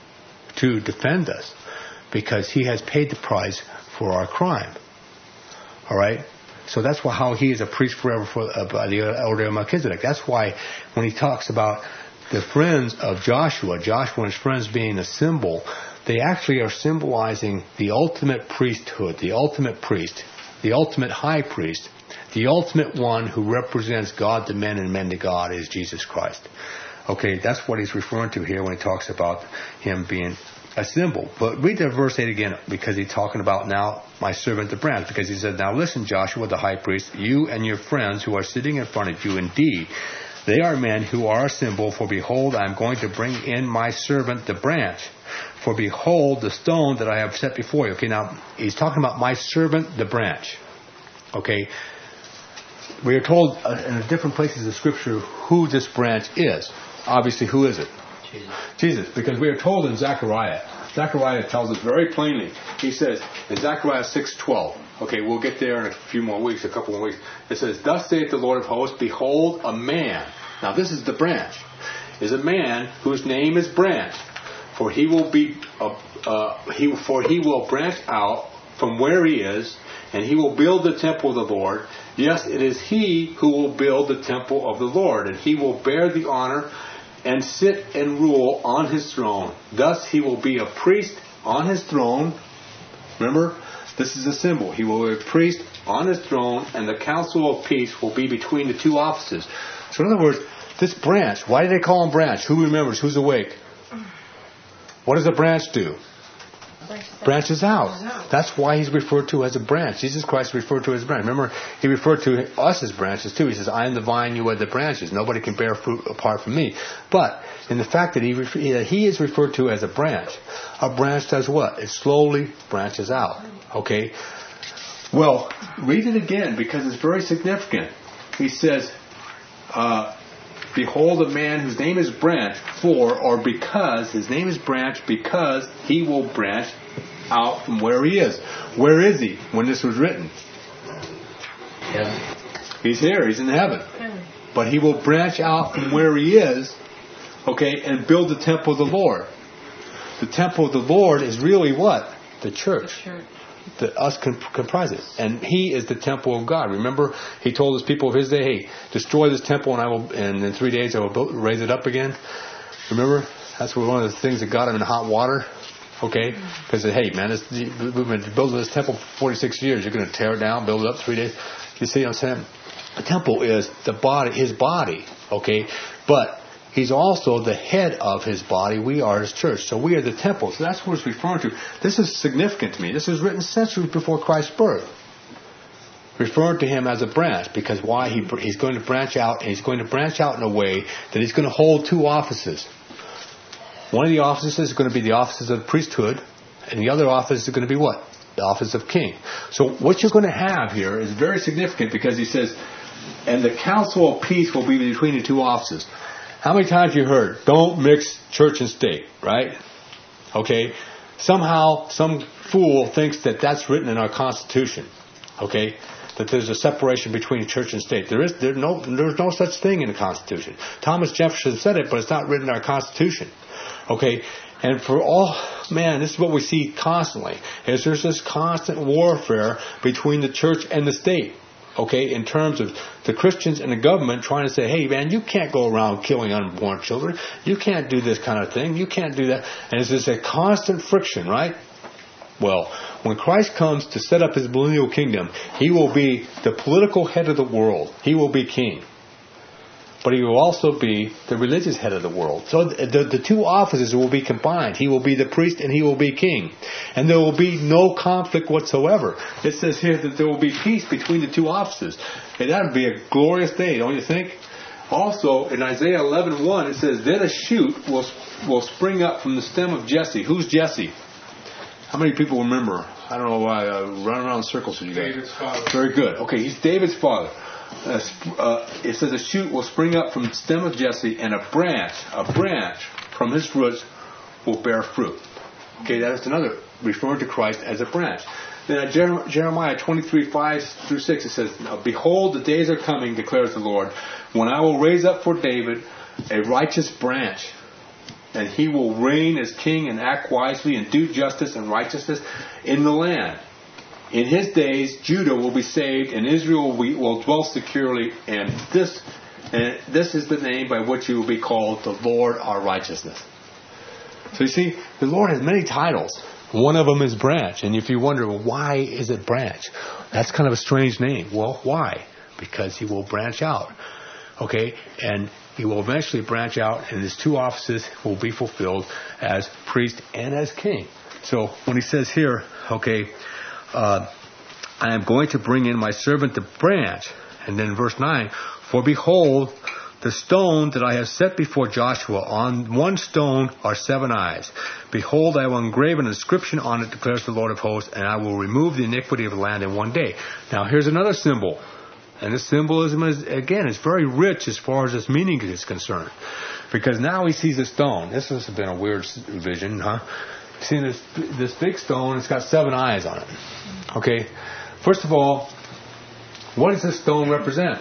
to defend us, because he has paid the price for our crime. All right? So that's why, how he is a priest forever for, uh, by the order of Melchizedek. That's why when he talks about the friends of Joshua, Joshua and his friends being a symbol, they actually are symbolizing the ultimate priesthood, the ultimate priest, the ultimate high priest, the ultimate one who represents God to men and men to God is Jesus Christ. Okay, that's what he's referring to here when he talks about him being a symbol. But read the verse eight again, because he's talking about now my servant the branch, because he said, now listen, Joshua the high priest, you and your friends who are sitting in front of you, indeed, They are men who are a symbol, for behold, I am going to bring in my servant the branch. For behold, the stone that I have set before you. Okay, now, he's talking about my servant the branch. Okay, we are told uh, in different places of Scripture who this branch is. Obviously, who is it? Jesus. Jesus, because we are told in Zechariah. Zechariah tells us very plainly. He says in Zechariah six twelve. Okay, we'll get there in a few more weeks, a couple more weeks. It says, "Thus saith the Lord of hosts, behold, a man." Now this is the branch. Is a man whose name is Branch, for he will be, uh, uh, he for he will branch out from where he is, and he will build the temple of the Lord. Yes, it is he who will build the temple of the Lord, and he will bear the honor and sit and rule on his throne. Thus he will be a priest on his throne. Remember, this is a symbol. He will be a priest on his throne, and the council of peace will be between the two offices. So in other words, this branch, why do they call him branch? Who remembers? Who's awake? What does a branch do? Branches out. That's why he's referred to as a branch. Jesus Christ referred to as a branch. Remember, he referred to us as branches too. He says, "I am the vine, you are the branches. Nobody can bear fruit apart from me." But in the fact that he that he is referred to as a branch, a branch does what? It slowly branches out. Okay? Well, read it again because it's very significant. He says, uh, "Behold a man whose name is Branch, for," or because, his name is Branch because he will branch out from where he is. Where is he when this was written? Heaven. He's here. He's in heaven. But he will branch out from where he is, okay, and build the temple of the Lord. The temple of the Lord is really what? The church. The church. That us can comprise it. And he is the temple of God. Remember, he told his people of his day, "Hey, destroy this temple and I will, and in three days I will build, raise it up again." Remember? That's one of the things that got him in hot water. Okay? Because, hey, man, this, we've been building this temple for forty-six years. You're going to tear it down, build it up three days. You see what I'm saying? The temple is the body, his body. Okay? But he's also the head of his body. We are his church. So we are the temple. So that's what it's referring to. This is significant to me. This was written centuries before Christ's birth. Referring to him as a branch. Because why? He, he's going to branch out. And he's going to branch out in a way that he's going to hold two offices. One of the offices is going to be the offices of the priesthood. And the other office is going to be what? The office of king. So what you're going to have here is very significant because he says, "And the council of peace will be between the two offices." How many times you heard, don't mix church and state, right? Okay? Somehow, some fool thinks that that's written in our Constitution. Okay? That there's a separation between church and state. There is there no there's no such thing in the Constitution. Thomas Jefferson said it, but it's not written in our Constitution. Okay? And for all, man, this is what we see constantly. Is there's this constant warfare between the church and the state. Okay, in terms of the Christians and the government trying to say, "Hey, man, you can't go around killing unborn children. You can't do this kind of thing. You can't do that." And it's just a constant friction, right? Well, when Christ comes to set up his millennial kingdom, he will be the political head of the world. He will be king. But he will also be the religious head of the world. So the, the two offices will be combined. He will be the priest and he will be king. And there will be no conflict whatsoever. It says here that there will be peace between the two offices. And that would be a glorious day, don't you think? Also, in Isaiah eleven one, it says, "Then a shoot will, will spring up from the stem of Jesse." Who's Jesse? How many people remember? I don't know why I run around in circles with you guys. David's father. Very good. Okay, he's David's father. Uh, uh, it says a shoot will spring up from the stem of Jesse, and a branch, a branch from his roots will bear fruit. Okay, that is another referring to Christ as a branch. Then at Jeremiah twenty-three five through six, it says, "Behold, the days are coming, declares the Lord, when I will raise up for David a righteous branch, and he will reign as king and act wisely and do justice and righteousness in the land. In his days, Judah will be saved, and Israel will, be, will dwell securely, and this, and this is the name by which you will be called, the Lord our righteousness." So you see, the Lord has many titles. One of them is branch. And if you wonder, well, why is it branch? That's kind of a strange name. Well, why? Because he will branch out. Okay? And he will eventually branch out, and his two offices will be fulfilled as priest and as king. So when he says here, okay, uh, "I am going to bring in my servant the branch," and then verse nine, "For behold, The stone that I have set before Joshua, on one stone are seven eyes. Behold, I will engrave an inscription on it, declares the Lord of hosts, and I will remove the iniquity of the land in one day. Now here's another symbol. And this symbolism is, again, is very rich as far as its meaning is concerned. Because now he sees a stone. This has been a weird vision, huh? Seeing this this big stone, it's got seven eyes on it. Okay? First of all, what does this stone represent?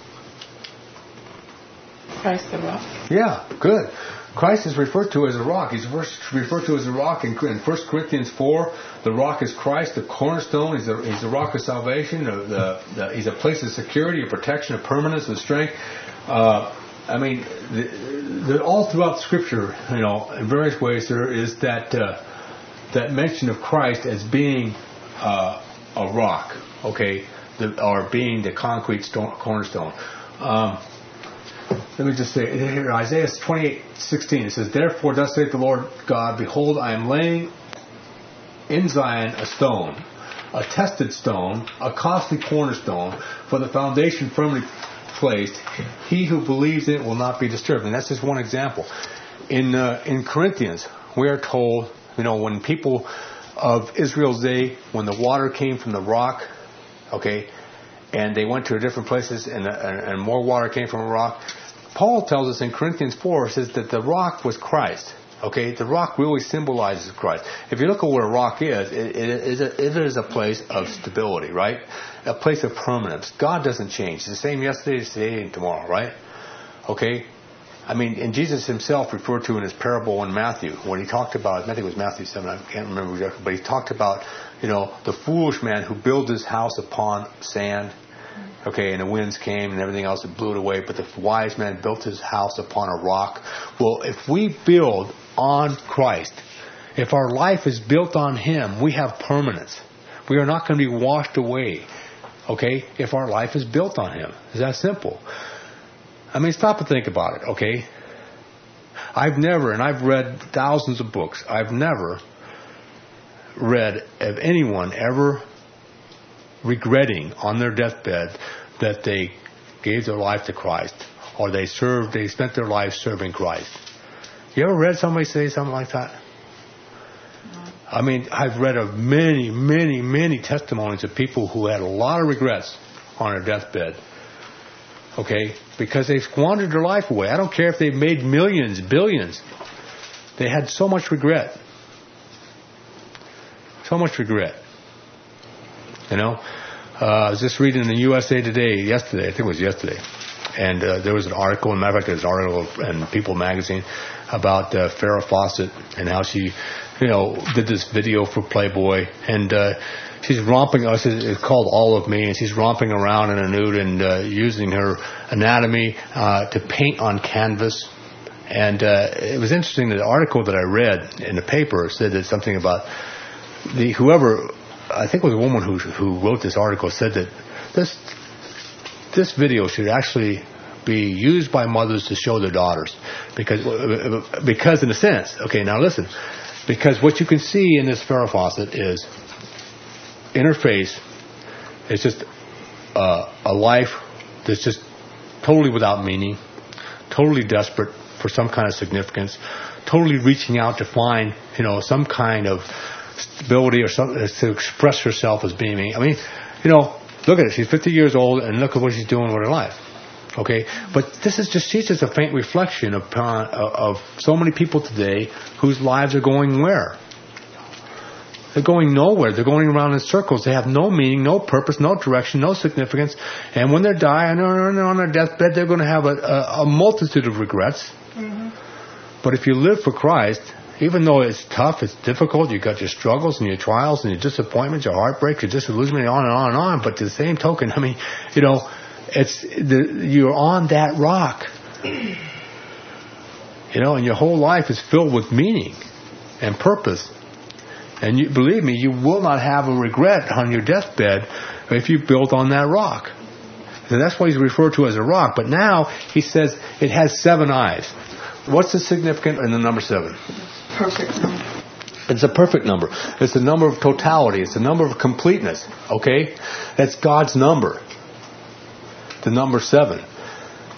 Christ the rock. Yeah, good. Christ is referred to as a rock. He's referred to as a rock in First Corinthians four. The rock is Christ, the cornerstone. He's a, he's a rock of salvation. The, the, the, he's a place of security, of protection, of permanence, of strength. Uh, I mean, the, the, all throughout Scripture, you know, in various ways, there is that uh, that mention of Christ as being uh, a rock, okay, the, or being the concrete stone, cornerstone. Um, Let me just say here, Isaiah twenty-eight sixteen. It says, "Therefore, thus saith the Lord God, behold, I am laying in Zion a stone, a tested stone, a costly cornerstone, for the foundation firmly placed. He who believes in it will not be disturbed." And that's just one example. In uh, in Corinthians, we are told, you know, when people of Israel's day, when the water came from the rock, okay, and they went to different places, and, and, and more water came from a rock. Paul tells us in Corinthians four, says that the rock was Christ. Okay, the rock really symbolizes Christ. If you look at what a rock is, it, it, is a, it is a place of stability, right? A place of permanence. God doesn't change. It's the same yesterday, today, and tomorrow, right? Okay? I mean, and Jesus himself referred to in his parable in Matthew, when he talked about, I think it was Matthew seven, I can't remember exactly, but he talked about, you know, the foolish man who built his house upon sand. Okay, and the winds came and everything else, it blew it away. But the wise man built his house upon a rock. Well, if we build on Christ, if our life is built on Him, we have permanence. We are not going to be washed away. Okay, if our life is built on Him. It's that simple. I mean, stop and think about it, okay? I've never, and I've read thousands of books, I've never read of anyone ever regretting on their deathbed that they gave their life to Christ, or they served, they spent their life serving Christ. You ever read somebody say something like that? No. I mean, I've read of many, many, many testimonies of people who had a lot of regrets on their deathbed. Okay? Because they squandered their life away. I don't care if they've made millions, billions. They had so much regret. So much regret. You know? Uh, I was just reading in the U S A Today yesterday. I think it was yesterday. And uh, there was an article, as a matter of fact, there was an article in People magazine about uh, Farrah Fawcett and how she, you know, did this video for Playboy. And uh, she's romping us. It's called All of Me. And she's romping around in a nude and uh, using her anatomy uh, to paint on canvas. And uh, it was interesting that the article that I read in the paper said that something about the whoever, I think it was a woman who who wrote this article, said that this this video should actually be used by mothers to show their daughters, because because in a sense, okay, now listen, because what you can see in this Farrah Fawcett is in her face, it's just uh, a life that's just totally without meaning, totally desperate for some kind of significance, totally reaching out to find, you know, some kind of stability or something to express herself as being. I mean, you know, look at it. She's fifty years old, and look at what she's doing with her life. Okay, but this is just she's just a faint reflection upon of, of so many people today whose lives are going where? They're going nowhere. They're going around in circles. They have no meaning, no purpose, no direction, no significance. And when they die and they're on their deathbed, they're going to have a, a, a multitude of regrets. Mm-hmm. But if you live for Christ, even though it's tough, it's difficult, you've got your struggles and your trials and your disappointments, your heartbreaks, your disillusionment, on and on and on. But to the same token, I mean, you know, it's the, you're on that rock. You know, and your whole life is filled with meaning and purpose. And you, believe me, you will not have a regret on your deathbed if you built on that rock. And that's why he's referred to as a rock. But now he says it has seven eyes. What's the significance in the number seven? Perfect number. It's a perfect number. It's a number of totality. It's a number of completeness. Okay? That's God's number. The number seven.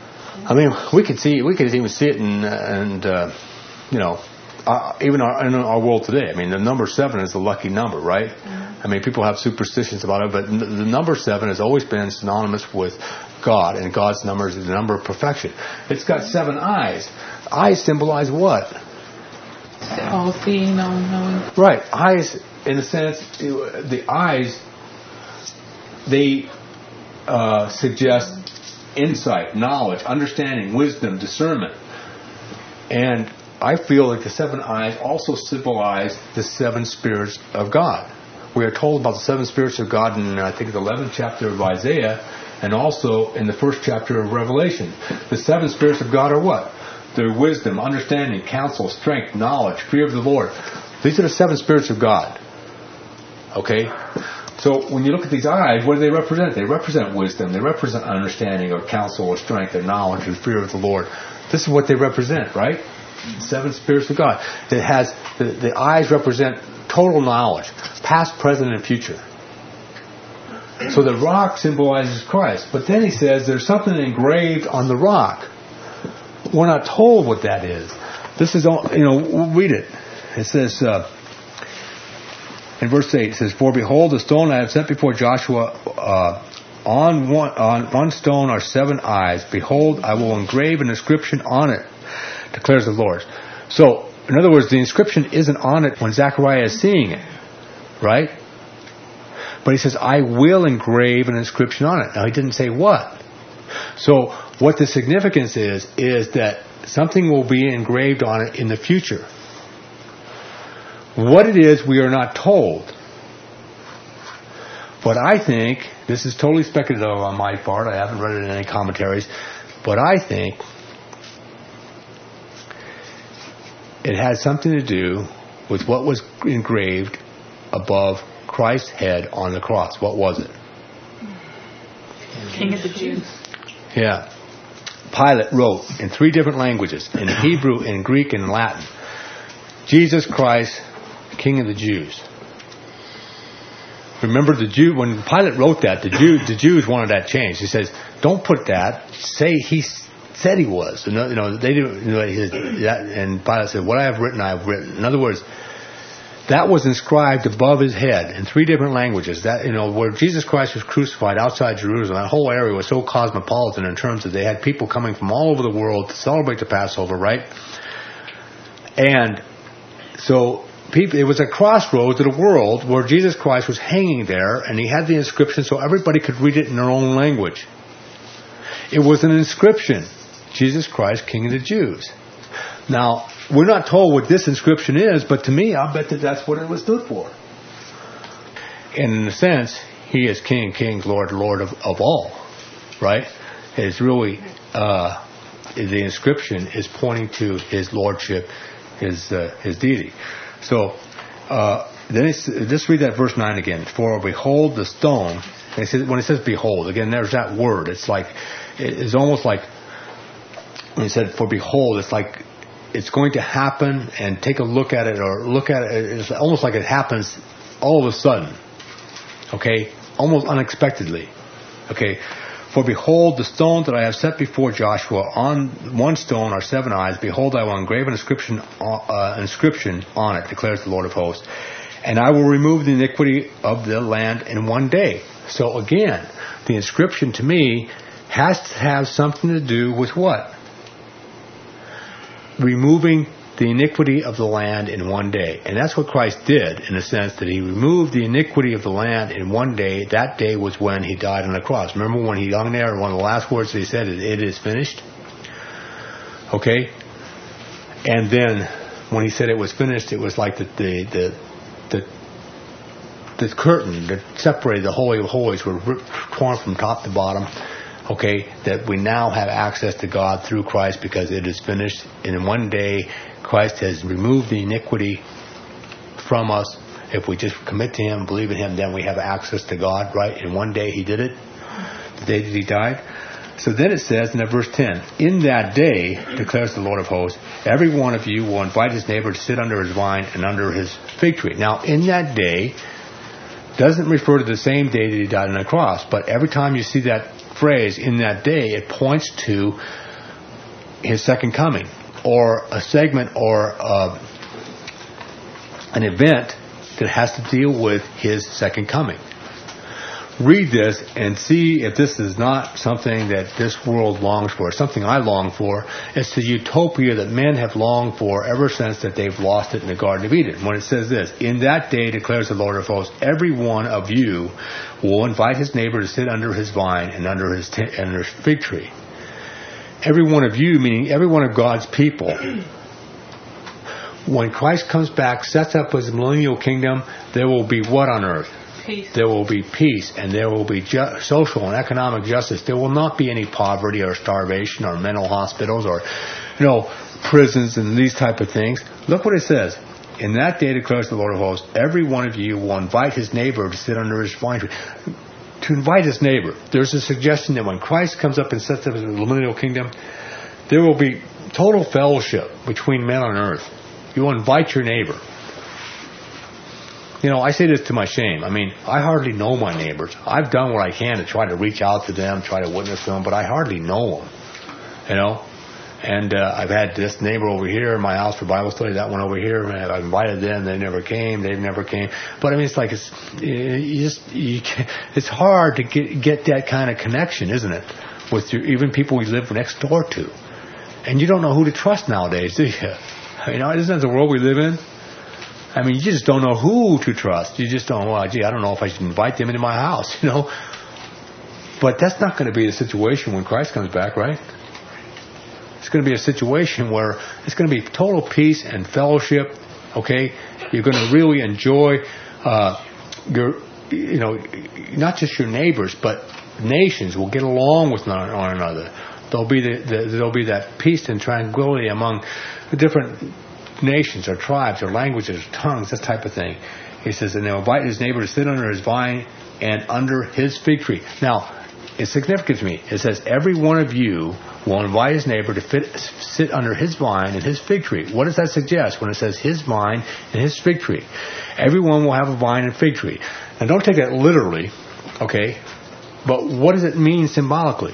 I mean, we could see, we could even see it in, and uh, you know, uh, even our, in our world today. I mean, the number seven is a lucky number, right? Mm-hmm. I mean, people have superstitions about it, but n- the number seven has always been synonymous with God, and God's number is the number of perfection. It's got seven eyes. Eyes symbolize what? All seeing, all knowing. Right. Eyes, in a sense, the eyes, they uh, suggest insight, knowledge, understanding, wisdom, discernment. And I feel like the seven eyes also symbolize the seven spirits of God. We are told about the seven spirits of God in, I think, the eleventh chapter of Isaiah, and also in the first chapter of Revelation. The seven spirits of God are what? They're wisdom, understanding, counsel, strength, knowledge, fear of the Lord. These are the seven spirits of God. Okay? So when you look at these eyes, what do they represent? They represent wisdom. They represent understanding or counsel or strength or knowledge and fear of the Lord. This is what they represent, right? Seven spirits of God. It has the, the eyes represent total knowledge, past, present, and future. So the rock symbolizes Christ. But then he says there's something engraved on the rock. We're not told what that is. This is, all, you know, we'll read it. It says, uh, in verse eight, it says, "For behold, the stone I have set before Joshua, uh, on one on one stone are seven eyes. Behold, I will engrave an inscription on it, declares the Lord." So, in other words, the inscription isn't on it when Zechariah is seeing it, right? But he says, "I will engrave an inscription on it." Now, he didn't say what. So, what the significance is, is that something will be engraved on it in the future. What it is, we are not told. But I think, this is totally speculative on my part, I haven't read it in any commentaries, but I think it has something to do with what was engraved above Christ's head on the cross. What was it? King of the Jews. Yeah. Pilate wrote in three different languages, in Hebrew, in Greek, and Latin, "Jesus Christ, King of the Jews." Remember, the Jew, when Pilate wrote that, the Jew, the Jews wanted that changed. He says, "Don't put that. Say he said he was." You know, they didn't. You know, his, that, and Pilate said, "What I have written, I have written." In other words, that was inscribed above his head in three different languages. That, you know, where Jesus Christ was crucified outside Jerusalem, that whole area was so cosmopolitan in terms of they had people coming from all over the world to celebrate the Passover, right? And so people, it was a crossroads of the world where Jesus Christ was hanging there, and he had the inscription so everybody could read it in their own language. It was an inscription, "Jesus Christ, King of the Jews." Now, we're not told what this inscription is, but to me, I'll bet that that's what it was stood for. And in a sense, he is King of Kings, Lord, Lord of, of all, right? It's really, uh, the inscription is pointing to his lordship, his uh, his deity. So, uh, then it's, just read that verse nine again. "For behold the stone," and it says, when it says behold, again, there's that word. It's like, it's almost like, when he said, "For behold," it's like, it's going to happen, and take a look at it, or look at it. It's almost like it happens all of a sudden. Okay? Almost unexpectedly. Okay? "For behold, the stone that I have set before Joshua, on one stone are seven eyes. Behold, I will engrave an inscription, uh, inscription on it, declares the Lord of hosts. And I will remove the iniquity of the land in one day." So again, the inscription to me has to have something to do with what? Removing the iniquity of the land in one day. And that's what Christ did, in a sense, that he removed the iniquity of the land in one day. That day was when he died on the cross. Remember when he hung there, and one of the last words that he said is, "It is finished"? Okay? And then when he said it was finished, it was like the the the the, the curtain that separated the Holy of Holies were ripped, torn from top to bottom. Okay, that we now have access to God through Christ because it is finished. And in one day, Christ has removed the iniquity from us. If we just commit to him, believe in him, then we have access to God, right? In one day he did it, the day that he died. So then it says in verse ten, "In that day, declares the Lord of hosts, every one of you will invite his neighbor to sit under his vine and under his fig tree." Now, in that day doesn't refer to the same day that he died on the cross, but every time you see that phrase, "in that day," it points to His second coming, or a segment, or uh, an event that has to deal with His second coming. Read this and see if this is not something that this world longs for. Something I long for. It's the utopia that men have longed for ever since that they've lost it in the Garden of Eden. When it says this, in that day declares the Lord of hosts, every one of you will invite his neighbor to sit under his vine and under his, t- under his fig tree. Every one of you, meaning every one of God's people. When Christ comes back, sets up his millennial kingdom, there will be what on earth? Peace. There will be peace, and there will be ju- social and economic justice. There will not be any poverty or starvation or mental hospitals or, you know, prisons and these type of things. Look what it says. In that day declares the Lord of hosts, every one of you will invite his neighbor to sit under his vine tree. To invite his neighbor. There's a suggestion that when Christ comes up and sets up his millennial kingdom, there will be total fellowship between men on earth. You will invite your neighbor. You know, I say this to my shame. I mean, I hardly know my neighbors. I've done what I can to try to reach out to them, try to witness to them, but I hardly know them. You know? And uh, I've had this neighbor over here in my house for Bible study, that one over here, and I've invited them. They never came. They never came. But I mean, it's like it's you just you can't, it's hard to get get that kind of connection, isn't it? With your, even people we live next door to, and you don't know who to trust nowadays, do you? You know, isn't that the world we live in? I mean, you just don't know who to trust. You just don't. Well, gee, I don't know if I should invite them into my house. You know, but that's not going to be the situation when Christ comes back, right? It's going to be a situation where it's going to be total peace and fellowship. Okay, you're going to really enjoy uh, your, you know, not just your neighbors, but nations will get along with one another. There'll be the, the, there'll be that peace and tranquility among the different nations or tribes or languages or tongues, that type of thing. He says, and they'll invite his neighbor to sit under his vine and under his fig tree. Now, it's significant to me. It says, every one of you will invite his neighbor to fit, sit under his vine and his fig tree. What does that suggest when it says his vine and his fig tree? Everyone will have a vine and fig tree. Now, don't take that literally, okay? But what does it mean symbolically?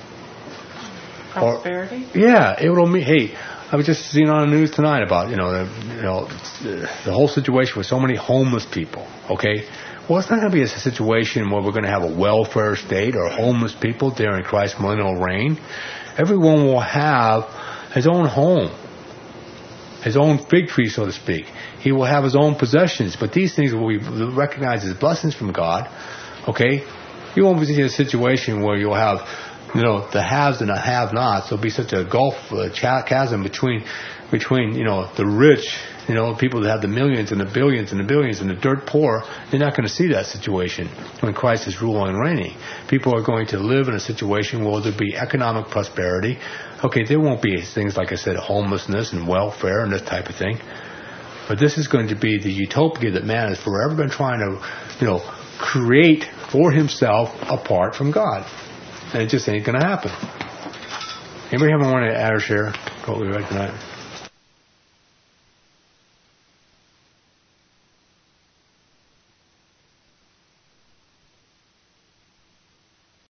Prosperity? Or, yeah, it will mean, hey, I was just seeing on the news tonight about, you know, the, you know, the whole situation with so many homeless people, okay? Well, it's not going to be a situation where we're going to have a welfare state or homeless people during Christ's millennial reign. Everyone will have his own home, his own fig tree, so to speak. He will have his own possessions, but these things will be recognized as blessings from God, okay? You won't be in a situation where you'll have, you know, the haves and the have-nots. There'll be such a gulf, a chasm between, between, you know, the rich, you know, people that have the millions and the billions and the billions and the dirt poor. You're not going to see that situation when Christ is ruling and reigning. People are going to live in a situation where there'll be economic prosperity. Okay, there won't be things, like I said, homelessness and welfare and this type of thing. But this is going to be the utopia that man has forever been trying to, you know, create for himself apart from God. And it just ain't going to happen. Anybody have one to add or share what we read tonight?